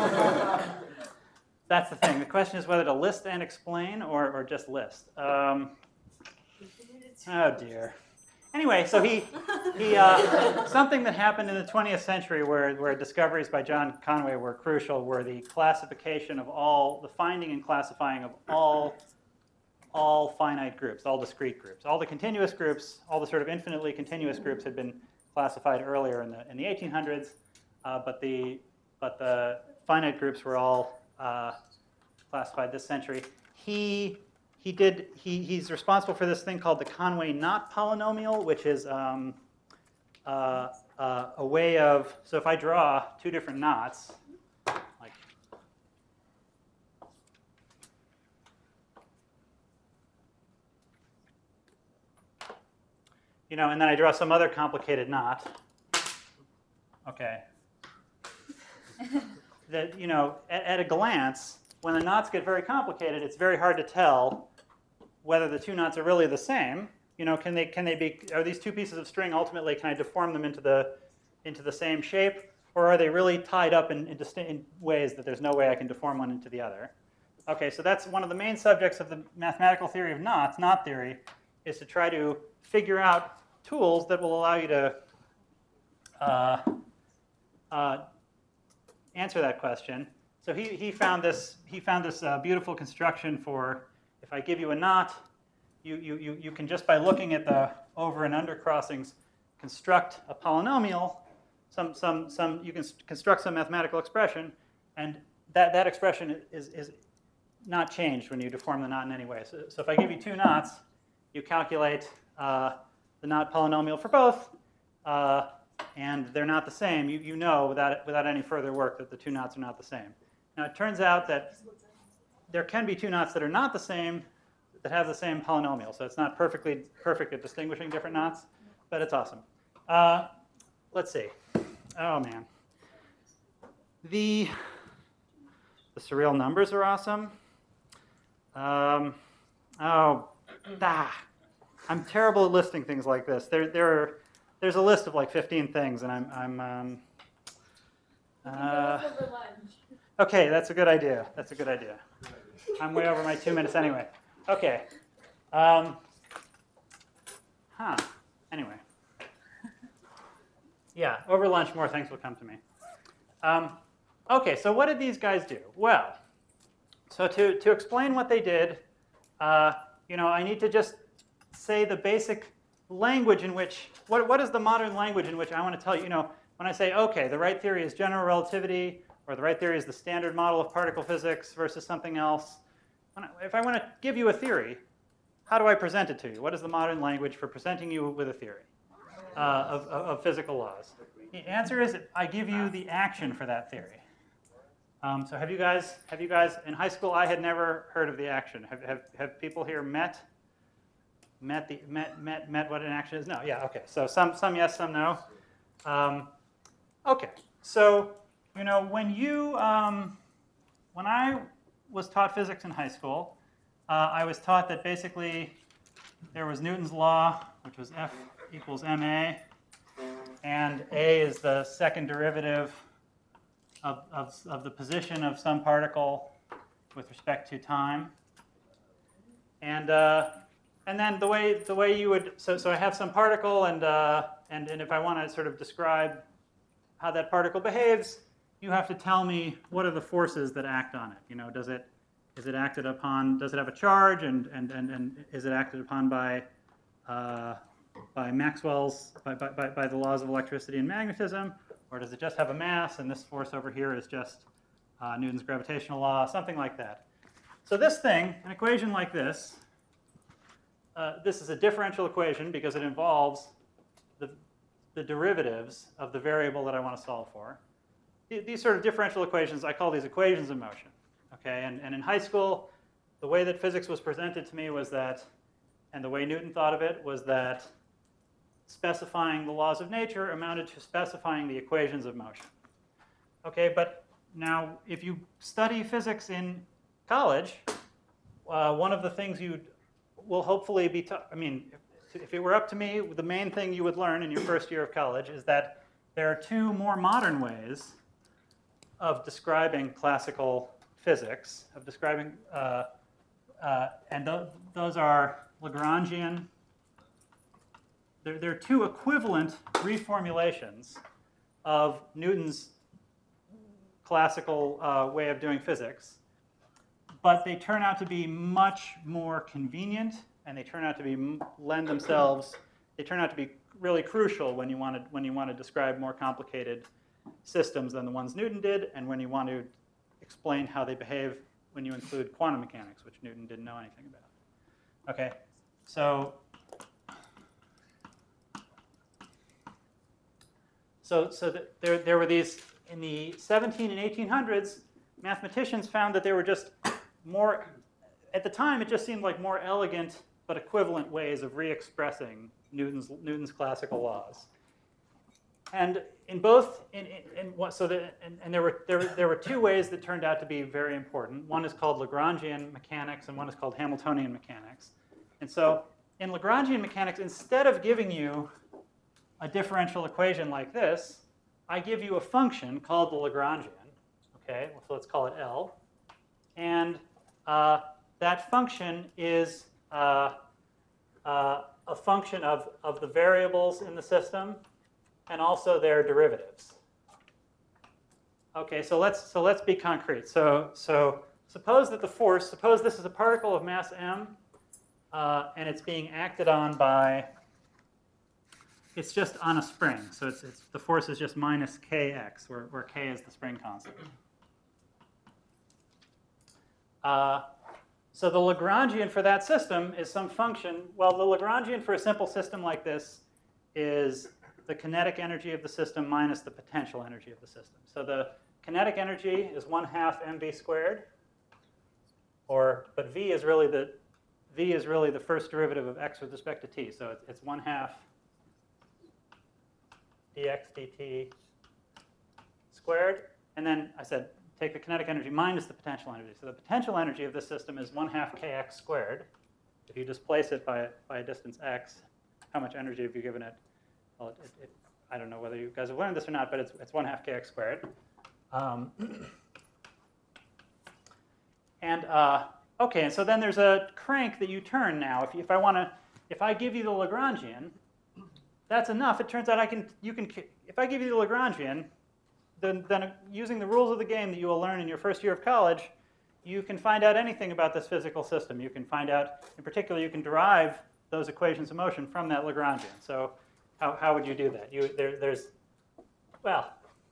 That's the thing. The question is whether to list and explain or, or just list. Um, oh dear. Anyway, so he, he uh, something that happened in the twentieth century where, where discoveries by John Conway were crucial were the classification of all, the finding and classifying of all, all finite groups, all discrete groups. All the continuous groups, all the sort of infinitely continuous groups had been classified earlier in the, in the eighteen hundreds, uh, but, the, but the finite groups were all uh, classified this century. He He did. He, he's responsible for this thing called the Conway knot polynomial, which is um, uh, uh, a way of. So if I draw two different knots, like you know, and then I draw some other complicated knot. Okay. That you know, at, at a glance, when the knots get very complicated, it's very hard to tell whether the two knots are really the same. You know, can they can they be? Are these two pieces of string ultimately? Can I deform them into the into the same shape, or are they really tied up in, in distinct ways that there's no way I can deform one into the other? Okay, so that's one of the main subjects of the mathematical theory of knots, knot theory, is to try to figure out tools that will allow you to uh, uh, answer that question. So he, he found this, he found this uh, beautiful construction for, if I give you a knot, you, you, you, you can just by looking at the over and under crossings construct a polynomial, some, some, some, you can construct some mathematical expression, and that, that expression is, is not changed when you deform the knot in any way. So, so if I give you two knots, you calculate uh, the knot polynomial for both, uh, and they're not the same. You, you know without, without any further work that the two knots are not the same. Now, it turns out that there can be two knots that are not the same, that have the same polynomial. So it's not perfectly perfect at distinguishing different knots, but it's awesome. Uh, let's see. Oh, man. The, the surreal numbers are awesome. Um, oh, ah, I'm terrible at listing things like this. There, there are, there's a list of like fifteen things, and I'm, I'm um, uh, okay, that's a good idea. That's a good idea. I'm way over my two minutes anyway. Okay. Um, huh. Anyway. Yeah, over lunch, more things will come to me. Um, okay, so what did these guys do? Well, so to, to explain what they did, uh, you know, I need to just say the basic language in which, what, what is the modern language in which I want to tell you, you know, when I say, okay, the right theory is general relativity, or the right theory is the standard model of particle physics versus something else. When I, if I want to give you a theory, how do I present it to you? What is the modern language for presenting you with a theory uh, of, of, of physical laws? The answer is I give you the action for that theory. Um, so have you guys, have you guys, in high school, I had never heard of the action. Have, have, have people here met, met, the, met, met, met what an action is? No, yeah, okay. So some, some yes, some no. Um, okay, so, you know, when you, um, when I was taught physics in high school, uh, I was taught that basically there was Newton's law, which was F equals ma, and a is the second derivative of, of, of the position of some particle with respect to time. And uh, and then the way the way you would so so I have some particle, and uh, and and if I want to sort of describe how that particle behaves, you have to tell me what are the forces that act on it. You know, does it is it acted upon? Does it have a charge, and and and, and is it acted upon by uh, by Maxwell's by, by by the laws of electricity and magnetism, or does it just have a mass? And this force over here is just uh, Newton's gravitational law, something like that. So this thing, an equation like this, uh, this is a differential equation because it involves the, the derivatives of the variable that I want to solve for. These sort of differential equations, I call these equations of motion. Okay, and, and in high school, the way that physics was presented to me was that, and the way Newton thought of it was that specifying the laws of nature amounted to specifying the equations of motion. Okay, but now if you study physics in college, uh, one of the things you will hopefully be taught, I mean, if, if it were up to me, the main thing you would learn in your first year of college is that there are two more modern ways of describing classical physics, of describing, uh, uh, and th those are Lagrangian. There, there are two equivalent reformulations of Newton's classical uh, way of doing physics, but they turn out to be much more convenient, and they turn out to be lend themselves. They turn out to be really crucial when you want to when you want to describe more complicated systems than the ones Newton did, and when you want to explain how they behave when you include quantum mechanics, which Newton didn't know anything about. Okay, so so so th there there were these in the seventeen and eighteen hundreds. Mathematicians found that there were just more, at the time, it just seemed like more elegant but equivalent ways of re-expressing Newton's Newton's classical laws. And in both, in, in, in what, so that, and, and there were there there were two ways that turned out to be very important. One is called Lagrangian mechanics, and one is called Hamiltonian mechanics. And so, in Lagrangian mechanics, instead of giving you a differential equation like this, I give you a function called the Lagrangian. Okay, so let's call it L, and uh, that function is uh, uh, a function of of the variables in the system, and also their derivatives. Okay, so let's so let's be concrete. So so suppose that the force, suppose this is a particle of mass m, uh, and it's being acted on by. It's just on a spring, so it's it's the force is just minus kx, where where k is the spring constant. Uh, so the Lagrangian for that system is some function. Well, the Lagrangian for a simple system like this is the kinetic energy of the system minus the potential energy of the system. So the kinetic energy is one half mv squared, or but v is really the v is really the first derivative of x with respect to t. So it's, it's one half dx dt squared, and then I said take the kinetic energy minus the potential energy. So the potential energy of this system is one half kx squared. If you displace it by by a distance x, how much energy have you given it? Well, it, it, I don't know whether you guys have learned this or not, but it's, it's one half kx squared. Um, and uh, okay, and so then there's a crank that you turn now. If, you, if I want to, if I give you the Lagrangian, that's enough. It turns out I can, you can, if I give you the Lagrangian, then, then using the rules of the game that you will learn in your first year of college, you can find out anything about this physical system. You can find out, in particular, you can derive those equations of motion from that Lagrangian. So how, how would you do that? You, there, there's, well,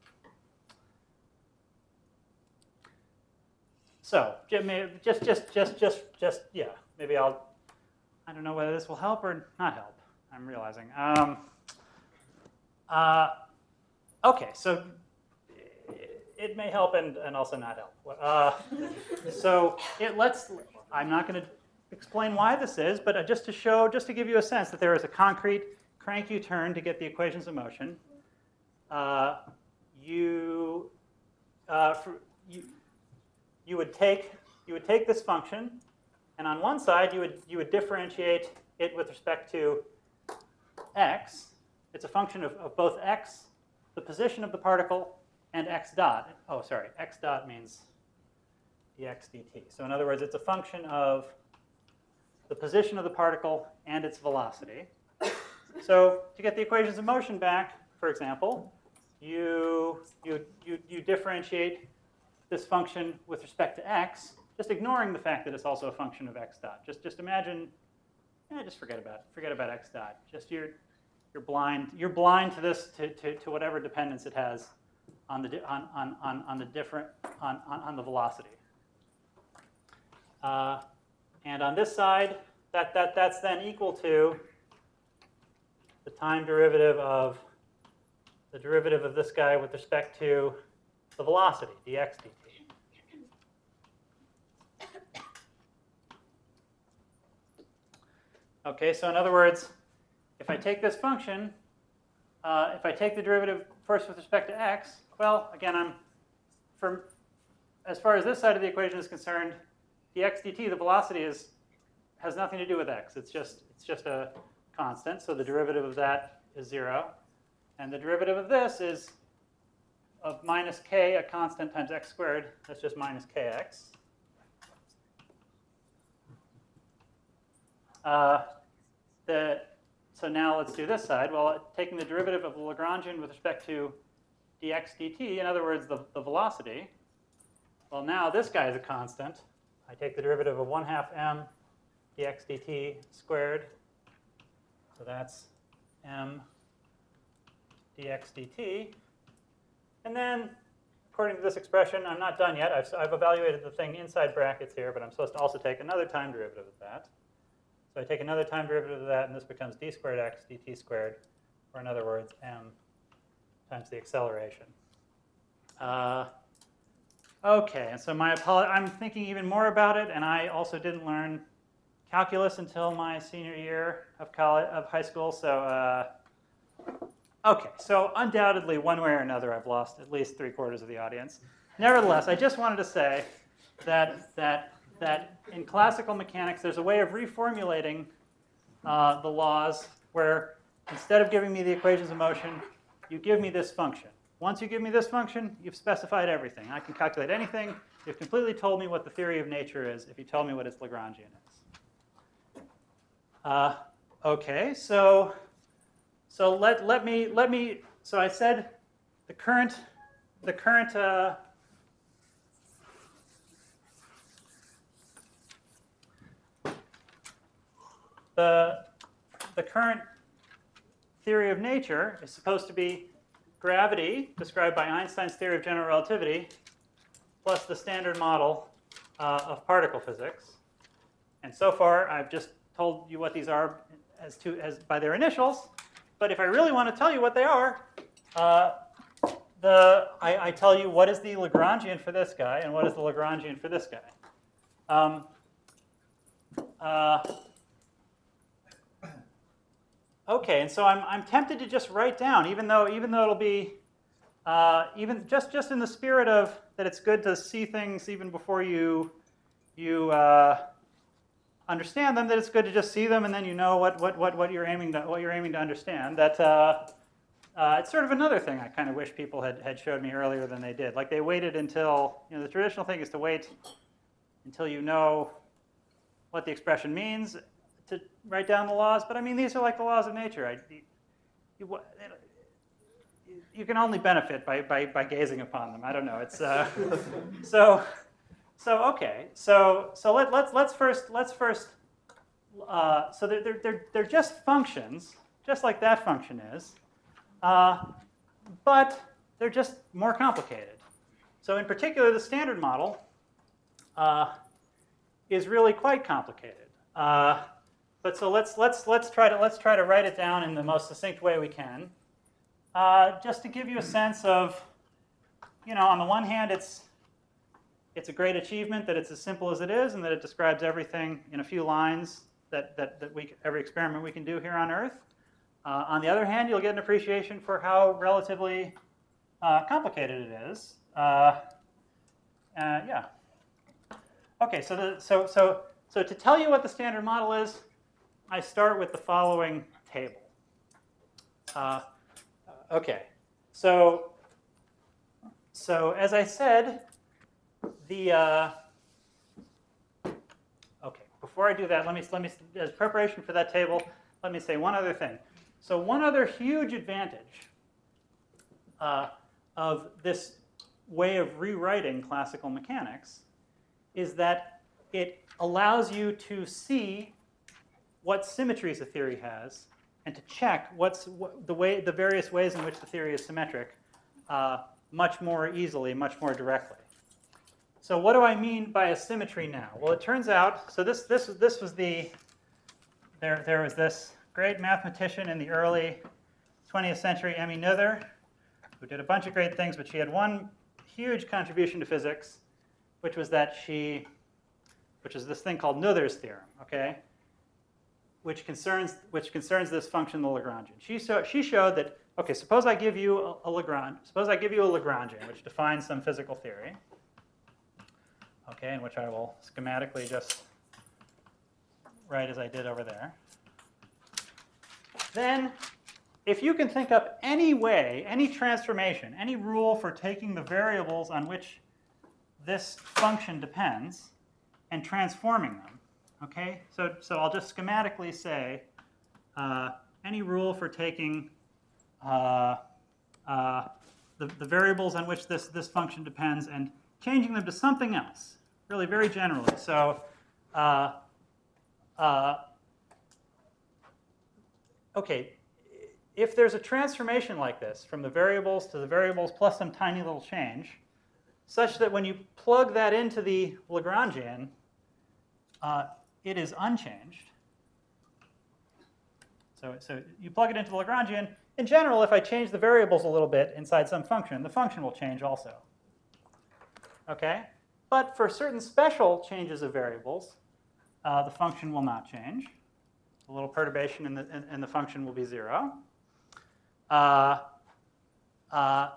so just, just, just, just, just, yeah, maybe I'll, I don't know whether this will help or not help, I'm realizing. Um, uh, okay, so it may help and, and also not help. Uh, so it lets, I'm not going to explain why this is, but just to show, just to give you a sense that there is a concrete crank you turn to get the equations of motion. Uh, you, uh, for, you, you would take you would take this function, and on one side you would you would differentiate it with respect to x. It's a function of, of both x, the position of the particle, and x dot. Oh, sorry, x dot means dx dt. So in other words, it's a function of the position of the particle and its velocity. So to get the equations of motion back, for example, you, you, you, you differentiate this function with respect to x, just ignoring the fact that it's also a function of x dot. Just, just imagine, eh, just forget about it. Forget about x dot. Just you're, you're blind. You're blind to this, to, to, to whatever dependence it has on the on on on, on the different on, on on the velocity. Uh, and on this side, that that that's then equal to the time derivative of the derivative of this guy with respect to the velocity, dx dt. Okay, so in other words, if I take this function, uh, if I take the derivative first with respect to x, well, again, I'm, from, as far as this side of the equation is concerned, dx dt, the velocity is, has nothing to do with x. It's just, it's just a constant, so the derivative of that is zero. And the derivative of this is of minus k, a constant, times x squared. That's just minus kx. Uh, the, so now let's do this side. Well, taking the derivative of the Lagrangian with respect to dx dt, in other words, the, the velocity, well, now this guy is a constant. I take the derivative of one half m dx dt squared. So that's m dx dt. And then, according to this expression, I'm not done yet. I've, I've evaluated the thing inside brackets here, but I'm supposed to also take another time derivative of that. So I take another time derivative of that, and this becomes d squared x dt squared, or in other words, m times the acceleration. Uh, okay, and so my apolo- I'm thinking even more about it, and I also didn't learn calculus until my senior year of college, of high school. So, uh, okay, so undoubtedly, one way or another, I've lost at least three quarters of the audience. Nevertheless, I just wanted to say that that. that in classical mechanics, there's a way of reformulating uh, the laws where instead of giving me the equations of motion, you give me this function. Once you give me this function, you've specified everything. I can calculate anything. You've completely told me what the theory of nature is if you tell me what its Lagrangian is. Uh, okay, so so let let me let me. So I said the current the current. Uh, The, the current theory of nature is supposed to be gravity, described by Einstein's theory of general relativity, plus the standard model uh, of particle physics. And so far, I've just told you what these are as to, as by their initials. But if I really want to tell you what they are, uh, the, I, I tell you what is the Lagrangian for this guy and what is the Lagrangian for this guy. Um, uh, Okay, and so I'm, I'm tempted to just write down, even though even though it'll be uh, even just just in the spirit of that it's good to see things even before you you uh, understand them. That it's good to just see them and then you know what what what what you're aiming to what you're aiming to understand. That uh, uh, it's sort of another thing I kind of wish people had had showed me earlier than they did. Like they waited until you know the traditional thing is to wait until you know what the expression means to write down the laws, but I mean, these are like the laws of nature. I, you, you, you can only benefit by, by, by gazing upon them. I don't know. It's uh, so so okay. So so let let's let's first let's first. Uh, so they're they're they're they're just functions, just like that function is, uh, but they're just more complicated. So in particular, the standard model uh, is really quite complicated. Uh, But so let's let's let's try to let's try to write it down in the most succinct way we can, uh, just to give you a sense of, you know, on the one hand, it's it's a great achievement that it's as simple as it is, and that it describes everything in a few lines that that that we every experiment we can do here on Earth. Uh, on the other hand, you'll get an appreciation for how relatively uh, complicated it is. Uh, uh, yeah. Okay. So the so so so to tell you what the standard model is, I start with the following table. Uh, okay, so so as I said, the uh, before I do that, let me, let me, as preparation for that table, let me say one other thing. So one other huge advantage uh, of this way of rewriting classical mechanics is that it allows you to see what symmetries a theory has and to check what's what, the way, the various ways in which the theory is symmetric uh, much more easily, much more directly. So what do I mean by a symmetry now? Well, it turns out, so this this this was the there there was this great mathematician in the early twentieth century, Emmy Noether, who did a bunch of great things, but she had one huge contribution to physics, which was that she, which is this thing called Noether's theorem, okay, which concerns which concerns this function, the Lagrangian. She so, she showed that, okay, suppose I give you a, a Lagrange, suppose I give you a Lagrangian, which defines some physical theory. Okay, in which I will schematically just write as I did over there. Then, if you can think up any way, any transformation, any rule for taking the variables on which this function depends and transforming them, okay? So, so I'll just schematically say uh, any rule for taking uh, uh, the, the variables on which this, this function depends and changing them to something else, really very generally. So, uh, uh, okay, if there's a transformation like this from the variables to the variables plus some tiny little change, such that when you plug that into the Lagrangian, uh, it is unchanged. So, so you plug it into the Lagrangian. In general, if I change the variables a little bit inside some function, the function will change also. Okay? But for certain special changes of variables, uh, the function will not change. A little perturbation in the, in, in the function will be zero. Uh, uh,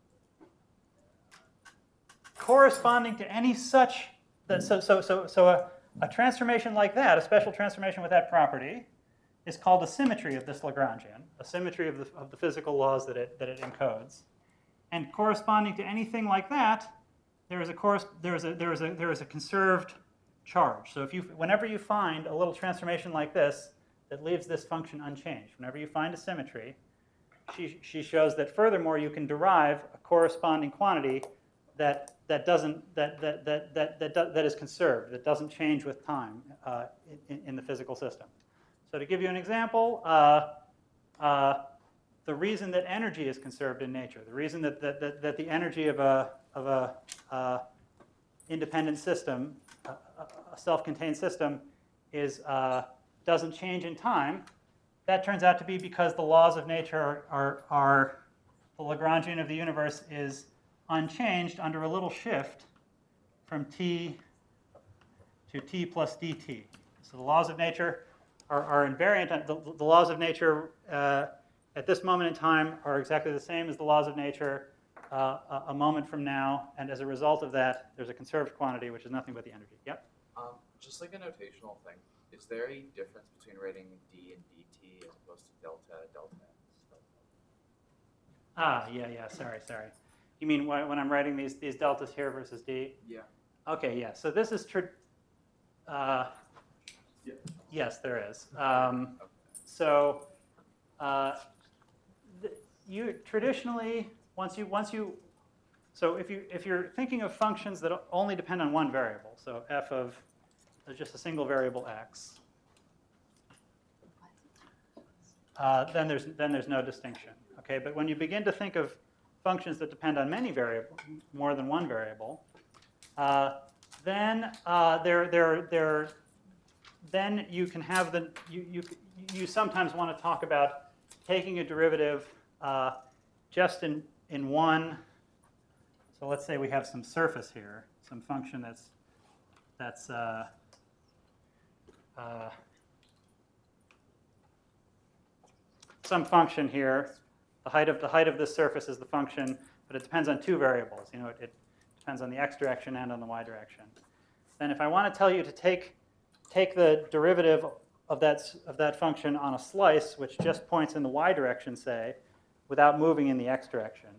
corresponding to any such, that, so, so, so, so a, a transformation like that, a special transformation with that property, is called a symmetry of this Lagrangian, a symmetry of the, of the physical laws that it, that it encodes. And corresponding to anything like that, there is a course, there is a there is a there is a conserved charge. So if you whenever you find a little transformation like this that leaves this function unchanged, whenever you find a symmetry, she she shows that furthermore you can derive a corresponding quantity that that doesn't that that that that that, that is conserved, that doesn't change with time uh, in, in the physical system. So to give you an example, uh, uh, the reason that energy is conserved in nature, the reason that that that, that the energy of a of a uh, independent system, a, a self-contained system, is uh, doesn't change in time. That turns out to be because the laws of nature are, are, are the Lagrangian of the universe is unchanged under a little shift from t to t plus dt. So the laws of nature are, are invariant. The, the laws of nature uh, at this moment in time are exactly the same as the laws of nature Uh, a, a moment from now, and as a result of that, there's a conserved quantity, which is nothing but the energy. Yep? Um, just like a notational thing, is there a difference between writing d and dt as opposed to delta, delta, delta? Ah, yeah, yeah, sorry, sorry. You mean wh when I'm writing these, these deltas here versus d? Yeah. Okay, yeah, so this is true. Uh, Yeah. yes, there is. Um, Okay. so uh, you traditionally, Once you, once you, so if you if you're thinking of functions that only depend on one variable, so f of just a single variable x, uh, then there's then there's no distinction. Okay, but when you begin to think of functions that depend on many variables, more than one variable, uh, then uh, there there there then you can have the you you you sometimes want to talk about taking a derivative uh, just in in one, so let's say we have some surface here, some function that's that's uh, uh, some function here. The height of the height of this surface is the function, but it depends on two variables. You know, it, it depends on the x direction and on the y direction. Then, if I want to tell you to take take the derivative of that of that function on a slice, which just points in the y direction, say, without moving in the x direction,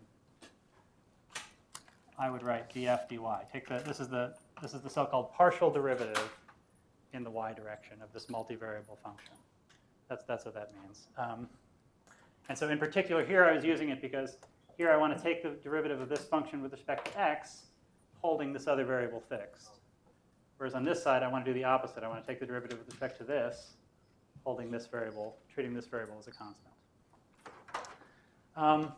I would write df dy. Take the this is the this is the so-called partial derivative in the y direction of this multivariable function. That's, that's what that means. Um, and so in particular here I was using it because here I want to take the derivative of this function with respect to x, holding this other variable fixed. Whereas on this side I want to do the opposite. I want to take the derivative with respect to this, holding this variable, treating this variable as a constant. Um,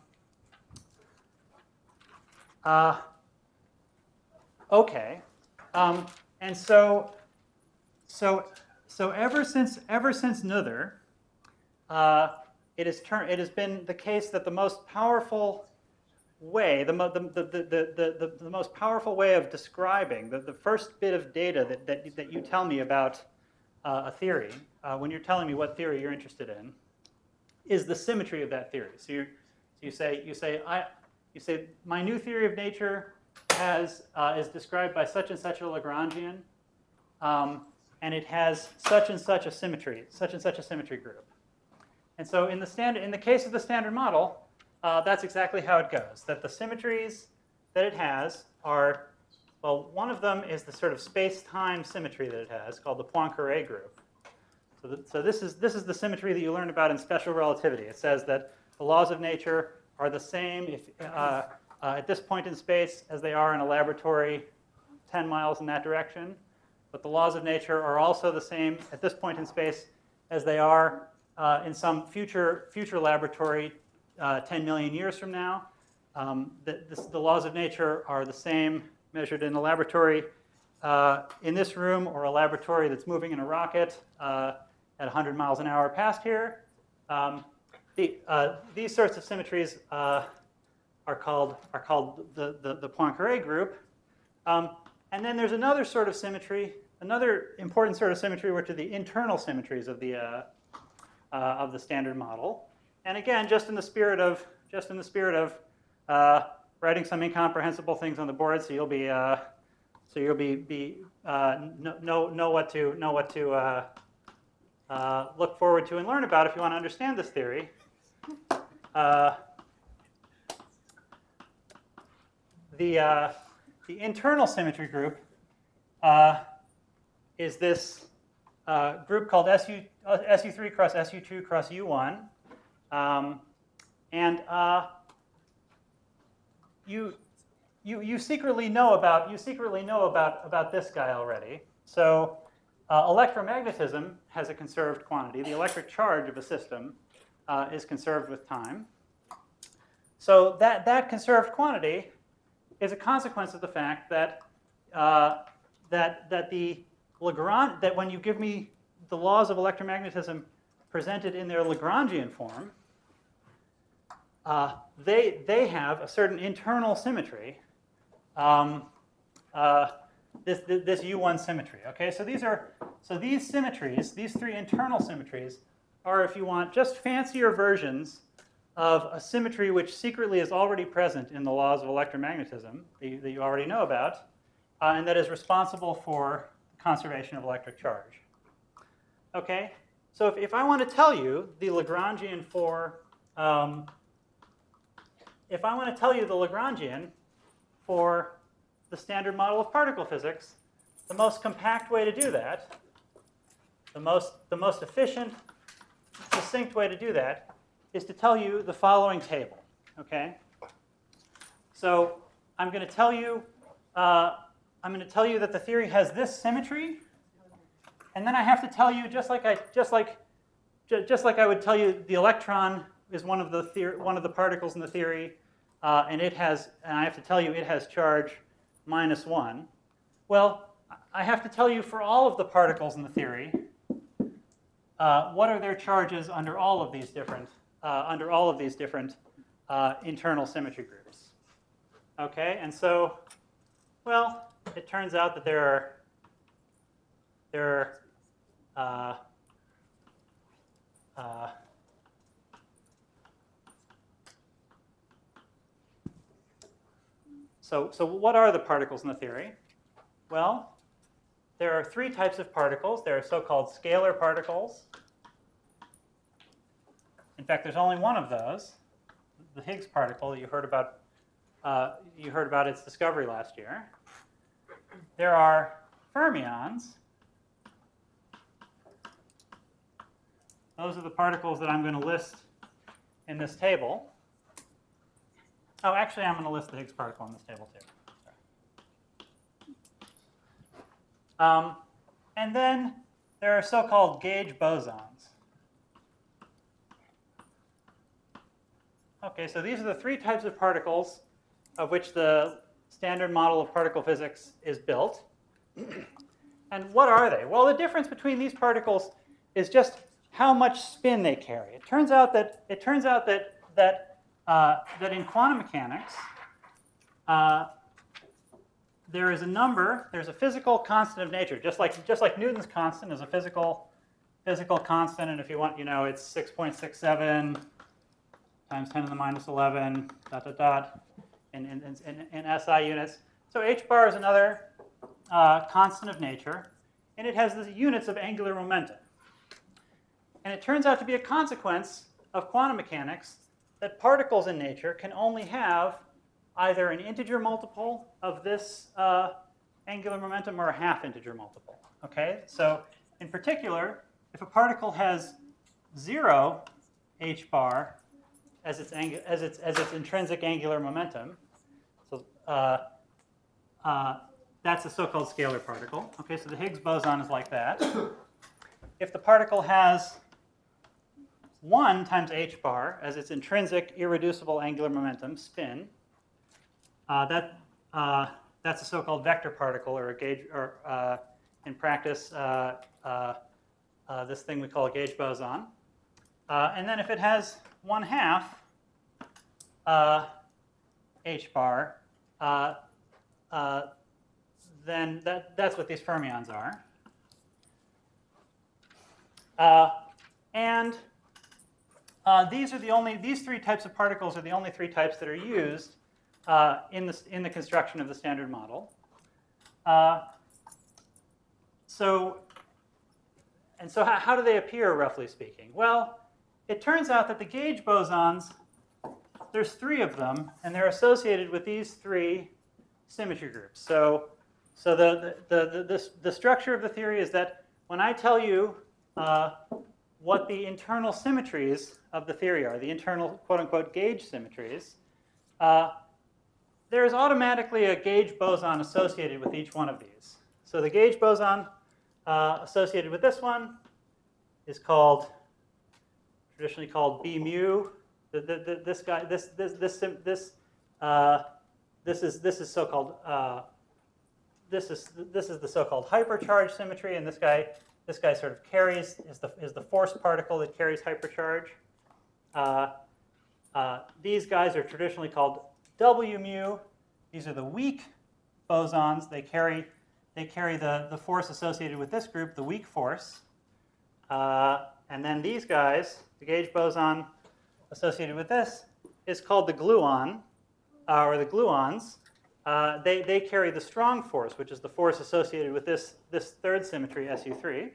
uh, okay. Um, and so, so, so ever since ever since Noether, uh, it has turned. It has been the case that the most powerful way, the, mo the, the, the, the, the, the most powerful way of describing the, the first bit of data that that, that you tell me about uh, a theory, uh, when you're telling me what theory you're interested in, is the symmetry of that theory. So you, so you say you say I, you say my new theory of nature has uh, is described by such and such a Lagrangian, um, and it has such and such a symmetry, such and such a symmetry group. And so in the standard, in the case of the standard model, uh, that's exactly how it goes. That the symmetries that it has are, well, one of them is the sort of space-time symmetry that it has, called the Poincare group. So, the, so this is this is the symmetry that you learned about in special relativity. It says that the laws of nature are the same if, uh, uh, at this point in space as they are in a laboratory ten miles in that direction. But the laws of nature are also the same at this point in space as they are uh, in some future future laboratory uh, ten million years from now. Um, the, this, the laws of nature are the same measured in a laboratory uh, in this room or a laboratory that's moving in a rocket uh, at one hundred miles an hour past here. Um, the, uh, these sorts of symmetries uh, are called are called the the, the Poincare group. Um, and then there's another sort of symmetry, another important sort of symmetry, which are the internal symmetries of the uh, uh, of the standard model. And again, just in the spirit of just in the spirit of uh, writing some incomprehensible things on the board, so you'll be uh, so you'll be be uh, know know what to know what to uh, uh, look forward to and learn about if you want to understand this theory. Uh, the uh, the internal symmetry group uh, is this uh, group called S U uh, S U three cross S U two cross U one, um, and uh, you you you secretly know about you secretly know about about this guy already. So uh, electromagnetism has a conserved quantity. The electric charge of a system uh, is conserved with time. So that that conserved quantity is a consequence of the fact that uh, that that the Lagrange that when you give me the laws of electromagnetism presented in their Lagrangian form, uh, they they have a certain internal symmetry. Um, uh, this, this this U one symmetry. Okay, so these are so these symmetries, these three internal symmetries, are, if you want, just fancier versions of a symmetry which secretly is already present in the laws of electromagnetism that you, that you already know about, uh, and that is responsible for the conservation of electric charge. Okay, so if, if I want to tell you the Lagrangian for, um, if I want to tell you the Lagrangian for the standard model of particle physics, the most compact way to do that, the most, the most efficient, succinct way to do that, is to tell you the following table, okay? So I'm going to tell you, uh, I'm going to tell you that the theory has this symmetry, and then I have to tell you, just like I, just like, just like I would tell you, the electron is one of the theor one of the particles in the theory, uh, and it has, and I have to tell you it has charge minus one. Well, I have to tell you for all of the particles in the theory, uh, what are their charges under all of these different. Uh, under all of these different uh, internal symmetry groups. Okay, and so, well, it turns out that there are there are uh, uh, so so what are the particles in the theory? Well, there are three types of particles. There are so-called scalar particles. In fact, there's only one of those, the Higgs particle that you heard about. Uh, you heard about its discovery last year. There are fermions, those are the particles that I'm going to list in this table. Oh, actually, I'm going to list the Higgs particle in this table too. Um, and then there are so-called gauge bosons. Okay, so these are the three types of particles of which the standard model of particle physics is built. And what are they? Well, the difference between these particles is just how much spin they carry. It turns out that it turns out that that uh, that in quantum mechanics, uh, there is a number. There's a physical constant of nature, just like just like Newton's constant is a physical physical constant, and if you want, you know, it's six point six seven times ten to the minus eleven dot dot dot in in, in, in S I units. So h bar is another uh, constant of nature, and it has the units of angular momentum. And it turns out to be a consequence of quantum mechanics that particles in nature can only have either an integer multiple of this uh, angular momentum or a half integer multiple. Okay, so in particular, if a particle has zero h bar as its as its as its intrinsic angular momentum, so uh, uh, that's a so-called scalar particle. Okay, so the Higgs boson is like that. If the particle has one times h bar as its intrinsic irreducible angular momentum, spin, uh, that uh, that's a so-called vector particle, or a gauge, or uh, in practice, uh, uh, uh, this thing we call a gauge boson. Uh, and then if it has one half uh, h bar, uh, uh, then that, that's what these fermions are. Uh, and uh, these are the only, these three types of particles are the only three types that are used uh, in, the, in the construction of the standard model. Uh, so, and so how, how do they appear, roughly speaking? Well, it turns out that the gauge bosons, there's three of them, and they're associated with these three symmetry groups. So, so the, the, the, the, the structure of the theory is that when I tell you uh, what the internal symmetries of the theory are, the internal quote-unquote gauge symmetries, uh, there is automatically a gauge boson associated with each one of these. So the gauge boson uh, associated with this one is called, traditionally called B mu. The, the, the, this guy, this this this this uh, this is this is so-called uh, this is this is the so-called hypercharge symmetry, and this guy this guy sort of carries is the is the force particle that carries hypercharge. Uh, uh, these guys are traditionally called W mu. These are the weak bosons. They carry they carry the the force associated with this group, the weak force. Uh, and then these guys, the gauge boson associated with this, is called the gluon, uh, or the gluons. Uh, they, they carry the strong force, which is the force associated with this, this third symmetry, S U three.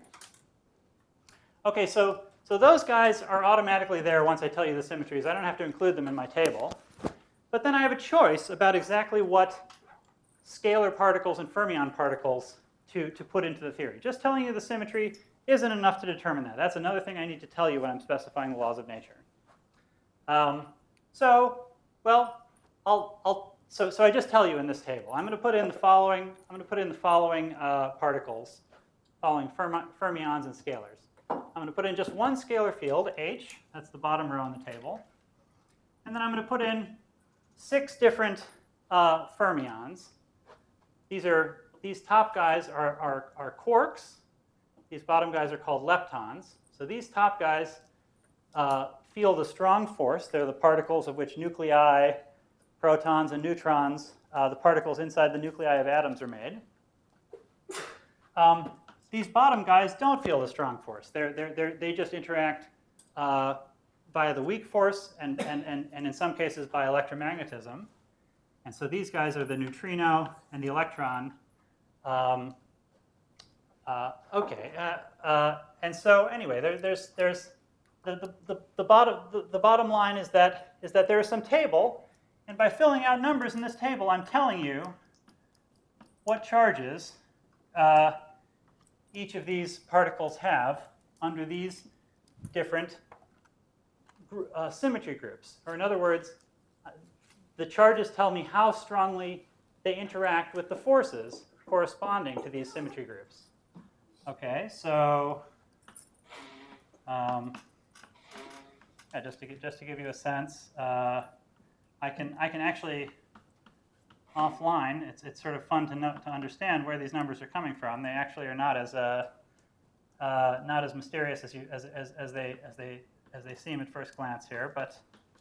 Okay, so, so those guys are automatically there once I tell you the symmetries. I don't have to include them in my table. But then I have a choice about exactly what scalar particles and fermion particles to, to put into the theory. Just telling you the symmetry isn't enough to determine that. That's another thing I need to tell you when I'm specifying the laws of nature. Um, so, well, I'll, I'll, so, so I just tell you in this table. I'm going to put in the following. I'm going to put in the following uh, particles, following fermi fermions and scalars. I'm going to put in just one scalar field, H. That's the bottom row on the table, and then I'm going to put in six different uh, fermions. These are these top guys are, are are quarks. These bottom guys are called leptons. So these top guys uh, feel the strong force. They're the particles of which nuclei, protons, and neutrons, uh, the particles inside the nuclei of atoms, are made. Um, these bottom guys don't feel the strong force. They're, they're, they're, they just interact uh, via the weak force and, and, and, and in some cases by electromagnetism. And so these guys are the neutrino and the electron. Um, Uh, okay, uh, uh, and so anyway, there, there's there's the the, the, the bottom the, the bottom line is that is that there is some table, and by filling out numbers in this table, I'm telling you what charges uh, each of these particles have under these different uh, symmetry groups. Or in other words, uh, the charges tell me how strongly they interact with the forces corresponding to these symmetry groups. Okay, so um, yeah, just to get, just to give you a sense, uh, I can I can actually offline. It's it's sort of fun to know, to understand where these numbers are coming from. They actually are not as uh, uh, not as mysterious as you as, as as they as they as they seem at first glance here, but.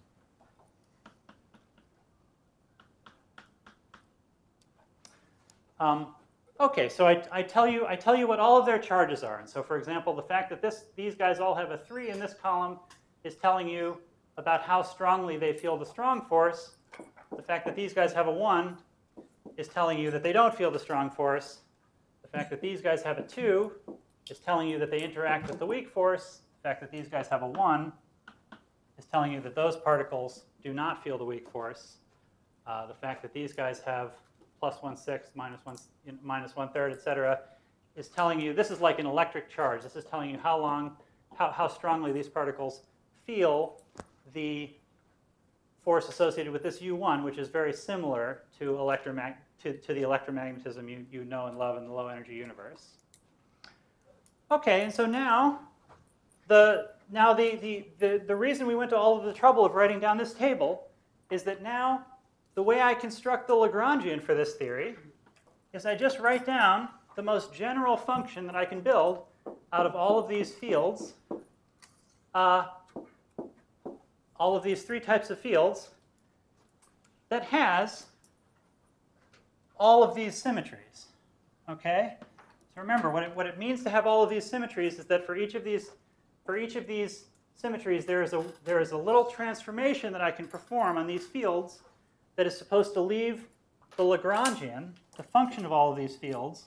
Um, okay, so I, I tell you I tell you what all of their charges are, and so for example, the fact that this these guys all have a three in this column is telling you about how strongly they feel the strong force. The fact that these guys have a one is telling you that they don't feel the strong force. The fact that these guys have a two is telling you that they interact with the weak force. The fact that these guys have a one is telling you that those particles do not feel the weak force. Uh, the fact that these guys have plus one sixth, minus one, minus one third, et cetera, is telling you, this is like an electric charge. This is telling you how long, how, how strongly these particles feel the force associated with this U one, which is very similar to, electromag to, to the electromagnetism you, you know and love in the low energy universe. Okay, and so now, the, now the, the, the, the reason we went to all of the trouble of writing down this table is that now the way I construct the Lagrangian for this theory is I just write down the most general function that I can build out of all of these fields, uh, all of these three types of fields, that has all of these symmetries. Okay? So remember, what it, what it means to have all of these symmetries is that for each of these, for each of these symmetries, there is a, there is a little transformation that I can perform on these fields that is supposed to leave the Lagrangian, the function of all of these fields,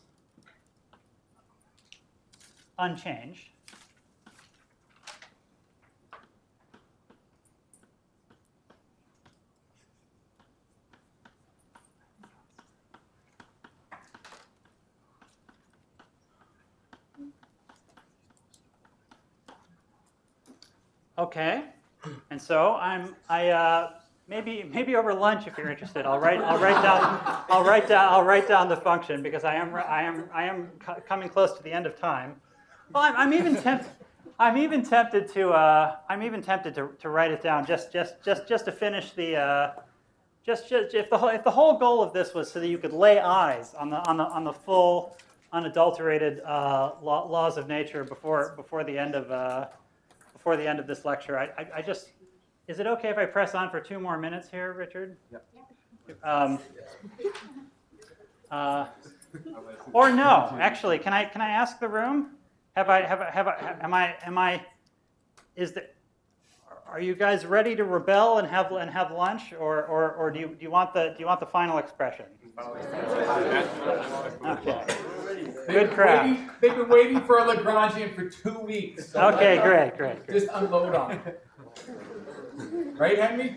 unchanged. Okay, and so I'm I. Uh, Maybe, maybe over lunch, if you're interested, I'll write, I'll write down, I'll write down, I'll write down the function because I am, I am, I am coming close to the end of time. Well, I'm, I'm even tempted, I'm even tempted to, uh, I'm even tempted to, to write it down just, just, just, just to finish the, uh, just, just if the whole, if the whole goal of this was so that you could lay eyes on the, on the, on the full, unadulterated uh, law, laws of nature before, before the end of, uh, before the end of this lecture, I, I, I just. Is it okay if I press on for two more minutes here, Richard? Yep. Um, uh, or no, actually, can I can I ask the room? Have I have I have I am I am I is the are you guys ready to rebel and have and have lunch, or or or do you do you want the do you want the final expression? Okay. Good crowd. Waiting, they've been waiting for a Lagrangian for two weeks. So Okay, let great, great, great. Just unload on it. Right, Henry?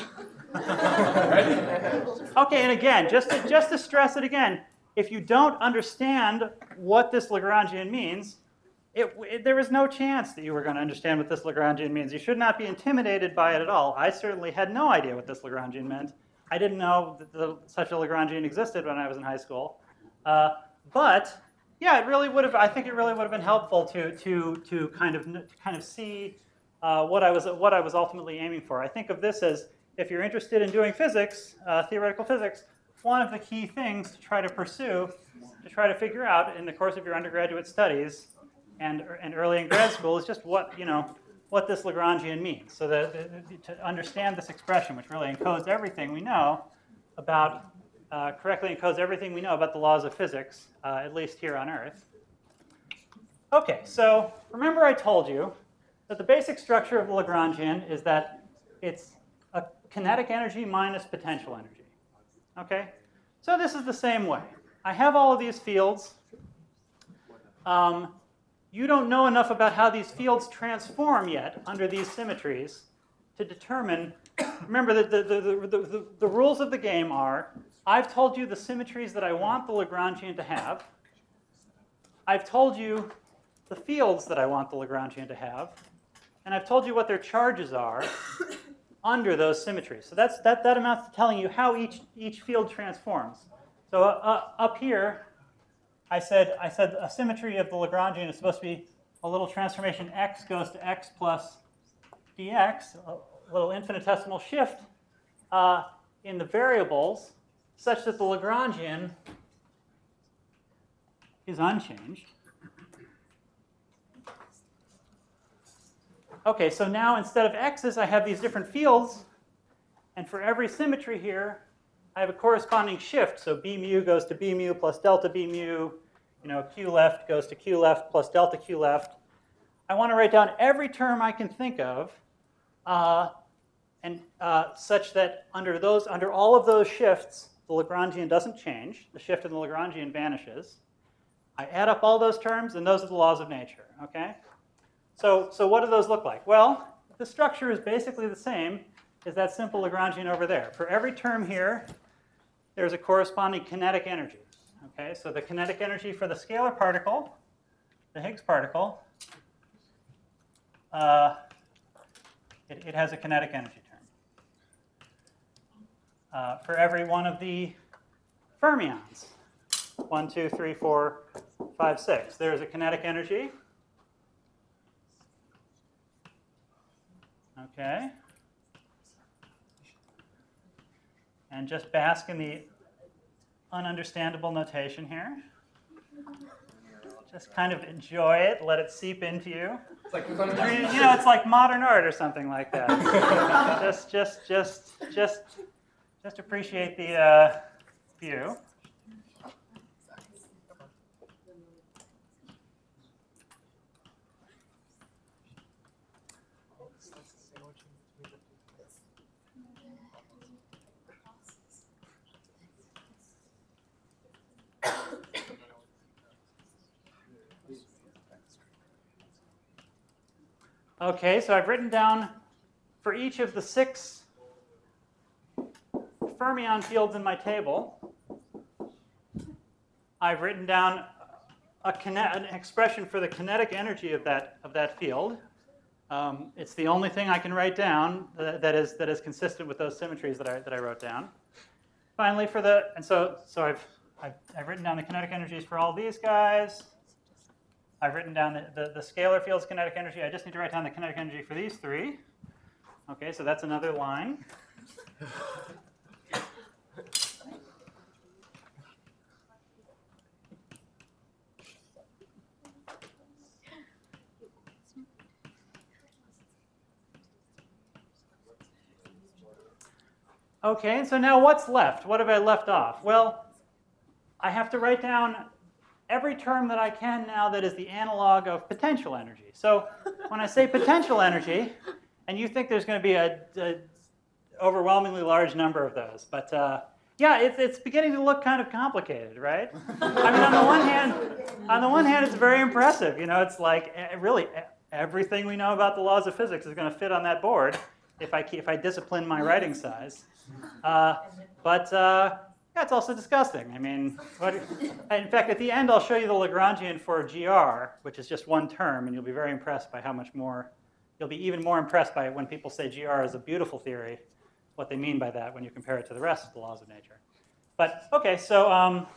Ready? Okay, and again, just to, just to stress it again, if you don't understand what this Lagrangian means, it, it, there is no chance that you were going to understand what this Lagrangian means. You should not be intimidated by it at all. I certainly had no idea what this Lagrangian meant. I didn't know that the, such a Lagrangian existed when I was in high school. Uh, but yeah, it really would have. I think it really would have been helpful to to to kind of to kind of see uh, what I was what I was ultimately aiming for. I think of this as, if you're interested in doing physics, uh, theoretical physics, one of the key things to try to pursue, to try to figure out in the course of your undergraduate studies and and early in grad school, is just what you know what this Lagrangian means. So that to understand this expression, which really encodes everything we know about. Uh, correctly encodes everything we know about the laws of physics, uh, at least here on Earth. Okay, so remember I told you that the basic structure of the Lagrangian is that it's a kinetic energy minus potential energy. Okay, so this is the same way. I have all of these fields. Um, you don't know enough about how these fields transform yet under these symmetries to determine. Remember that the, the, the, the, the, the rules of the game are, I've told you the symmetries that I want the Lagrangian to have. I've told you the fields that I want the Lagrangian to have. and I've told you what their charges are under those symmetries. So that's, that, that amounts to telling you how each, each field transforms. So uh, uh, up here, I said, I said a symmetry of the Lagrangian is supposed to be a little transformation x goes to x plus dx, a little infinitesimal shift uh, in the variables such that the Lagrangian is unchanged. Okay, so now instead of x's, I have these different fields. And for every symmetry here, I have a corresponding shift. So b mu goes to b mu plus delta b mu. You know, q left goes to q left plus delta q left. I want to write down every term I can think of, uh, and uh, such that under those, under all of those shifts, the Lagrangian doesn't change. The shift in the Lagrangian vanishes. I add up all those terms, and those are the laws of nature. Okay. So, so what do those look like? Well, the structure is basically the same as that simple Lagrangian over there. For every term here, there's a corresponding kinetic energy. Okay, so the kinetic energy for the scalar particle, the Higgs particle, uh, it, it has a kinetic energy term. Uh, for every one of the fermions, one, two, three, four, five, six, there's a kinetic energy. Okay. And just bask in the ununderstandable notation here. Just kind of enjoy it, let it seep into you. It's like You know, it's like modern art or something like that. just, just, just, just, just appreciate the uh, view. Okay, so I've written down for each of the six fermion fields in my table, I've written down a an expression for the kinetic energy of that of that field. Um, it's the only thing I can write down that, that is that is consistent with those symmetries that I that I wrote down. Finally, for the and so so I've I've, I've written down the kinetic energies for all these guys. I've written down the, the, the scalar field's kinetic energy. I just need to write down the kinetic energy for these three. Okay, so that's another line. Okay, and so now what's left? What have I left off? Well, I have to write down every term that I can now that is the analog of potential energy. So when I say potential energy, and you think there's going to be a, a overwhelmingly large number of those, but uh, yeah, it's, it's beginning to look kind of complicated, right? I mean, on the one hand, on the one hand, it's very impressive. You know, it's like really everything we know about the laws of physics is going to fit on that board if I keep, if I discipline my writing size. Uh, but uh, yeah, it's also disgusting. I mean, what, in fact, at the end, I'll show you the Lagrangian for G R, which is just one term, and you'll be very impressed by how much more, you'll be even more impressed by when people say G R is a beautiful theory, what they mean by that when you compare it to the rest of the laws of nature. But, okay, so, um,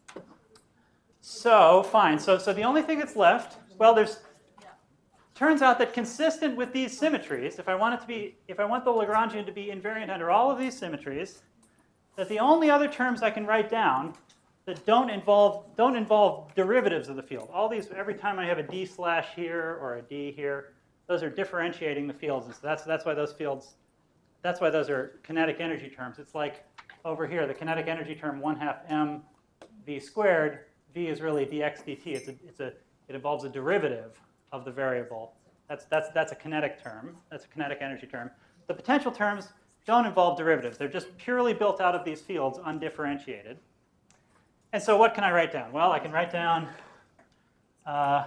so fine. So, so the only thing that's left, well, there's, turns out that consistent with these symmetries, if I want it to be, if I want the Lagrangian to be invariant under all of these symmetries, that the only other terms I can write down that don't involve don't involve derivatives of the field. All these, every time I have a d slash here or a d here, those are differentiating the fields, and so that's that's why those fields, that's why those are kinetic energy terms. It's like over here, the kinetic energy term one half m v squared. V is really dx dt. It's a it's a it involves a derivative of the variable. That's that's that's a kinetic term. That's a kinetic energy term. The potential terms don't involve derivatives. They're just purely built out of these fields, undifferentiated. And so what can I write down? Well, I can write down uh,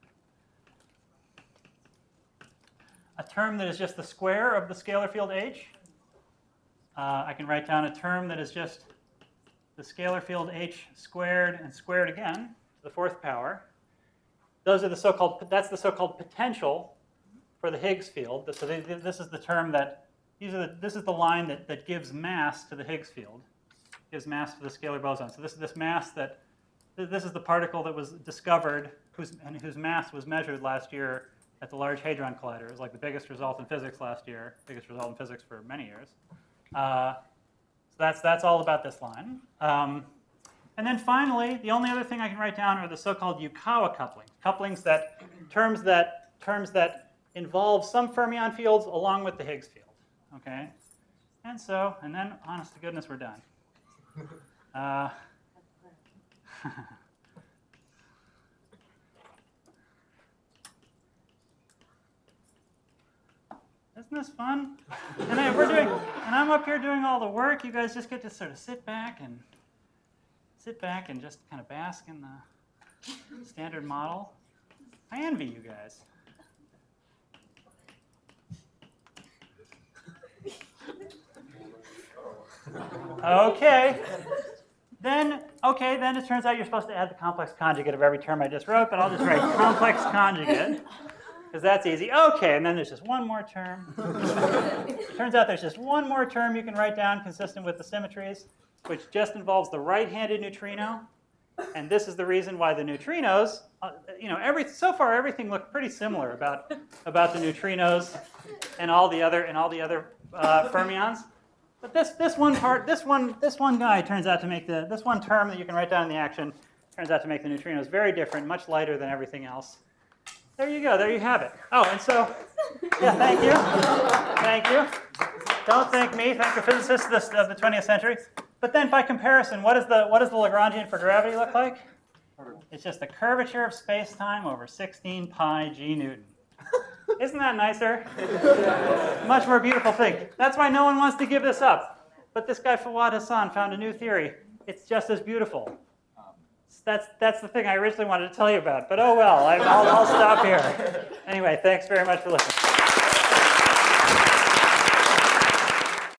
a term that is just the square of the scalar field H. Uh, I can write down a term that is just the scalar field H squared and squared again, to the fourth power. Those are the so-called, that's the so-called potential for the Higgs field. So they, this is the term that, these are the, this is the line that, that gives mass to the Higgs field, gives mass to the scalar boson. So this is this mass that, this is the particle that was discovered whose, and whose mass was measured last year at the Large Hadron Collider. It was like the biggest result in physics last year, biggest result in physics for many years. Uh, so that's, that's all about this line. Um, and then finally, the only other thing I can write down are the so-called Yukawa couplings, couplings that, terms that, terms that involve some fermion fields along with the Higgs field, okay? And so, and then, honest to goodness, we're done. Uh, Isn't this fun? And I, we're doing, and I'm up here doing all the work. You guys just get to sort of sit back and sit back and just kind of bask in the standard model. I envy you guys. Okay. Then, okay, then it turns out you're supposed to add the complex conjugate of every term I just wrote, but I'll just write complex conjugate, because that's easy. Okay, and then there's just one more term. It turns out there's just one more term you can write down consistent with the symmetries, which just involves the right-handed neutrino. And this is the reason why the neutrinos, uh, you know, every, so far everything looked pretty similar about, about the neutrinos and all the other, and all the other uh, fermions. But this, this one part, this one, this one guy turns out to make the, this one term that you can write down in the action turns out to make the neutrinos very different, much lighter than everything else. There you go, there you have it. Oh, and so, yeah, thank you. Thank you. Don't thank me, thank the physicists of the, of the twentieth century. But then by comparison, what, is the, what does the Lagrangian for gravity look like? It's just the curvature of space-time over sixteen pi g Newton. Isn't that nicer? Much more beautiful thing. That's why no one wants to give this up. But this guy Fawad Hassan found a new theory. It's just as beautiful. That's, that's the thing I originally wanted to tell you about. But oh well, I, I'll, I'll stop here. Anyway, thanks very much for listening.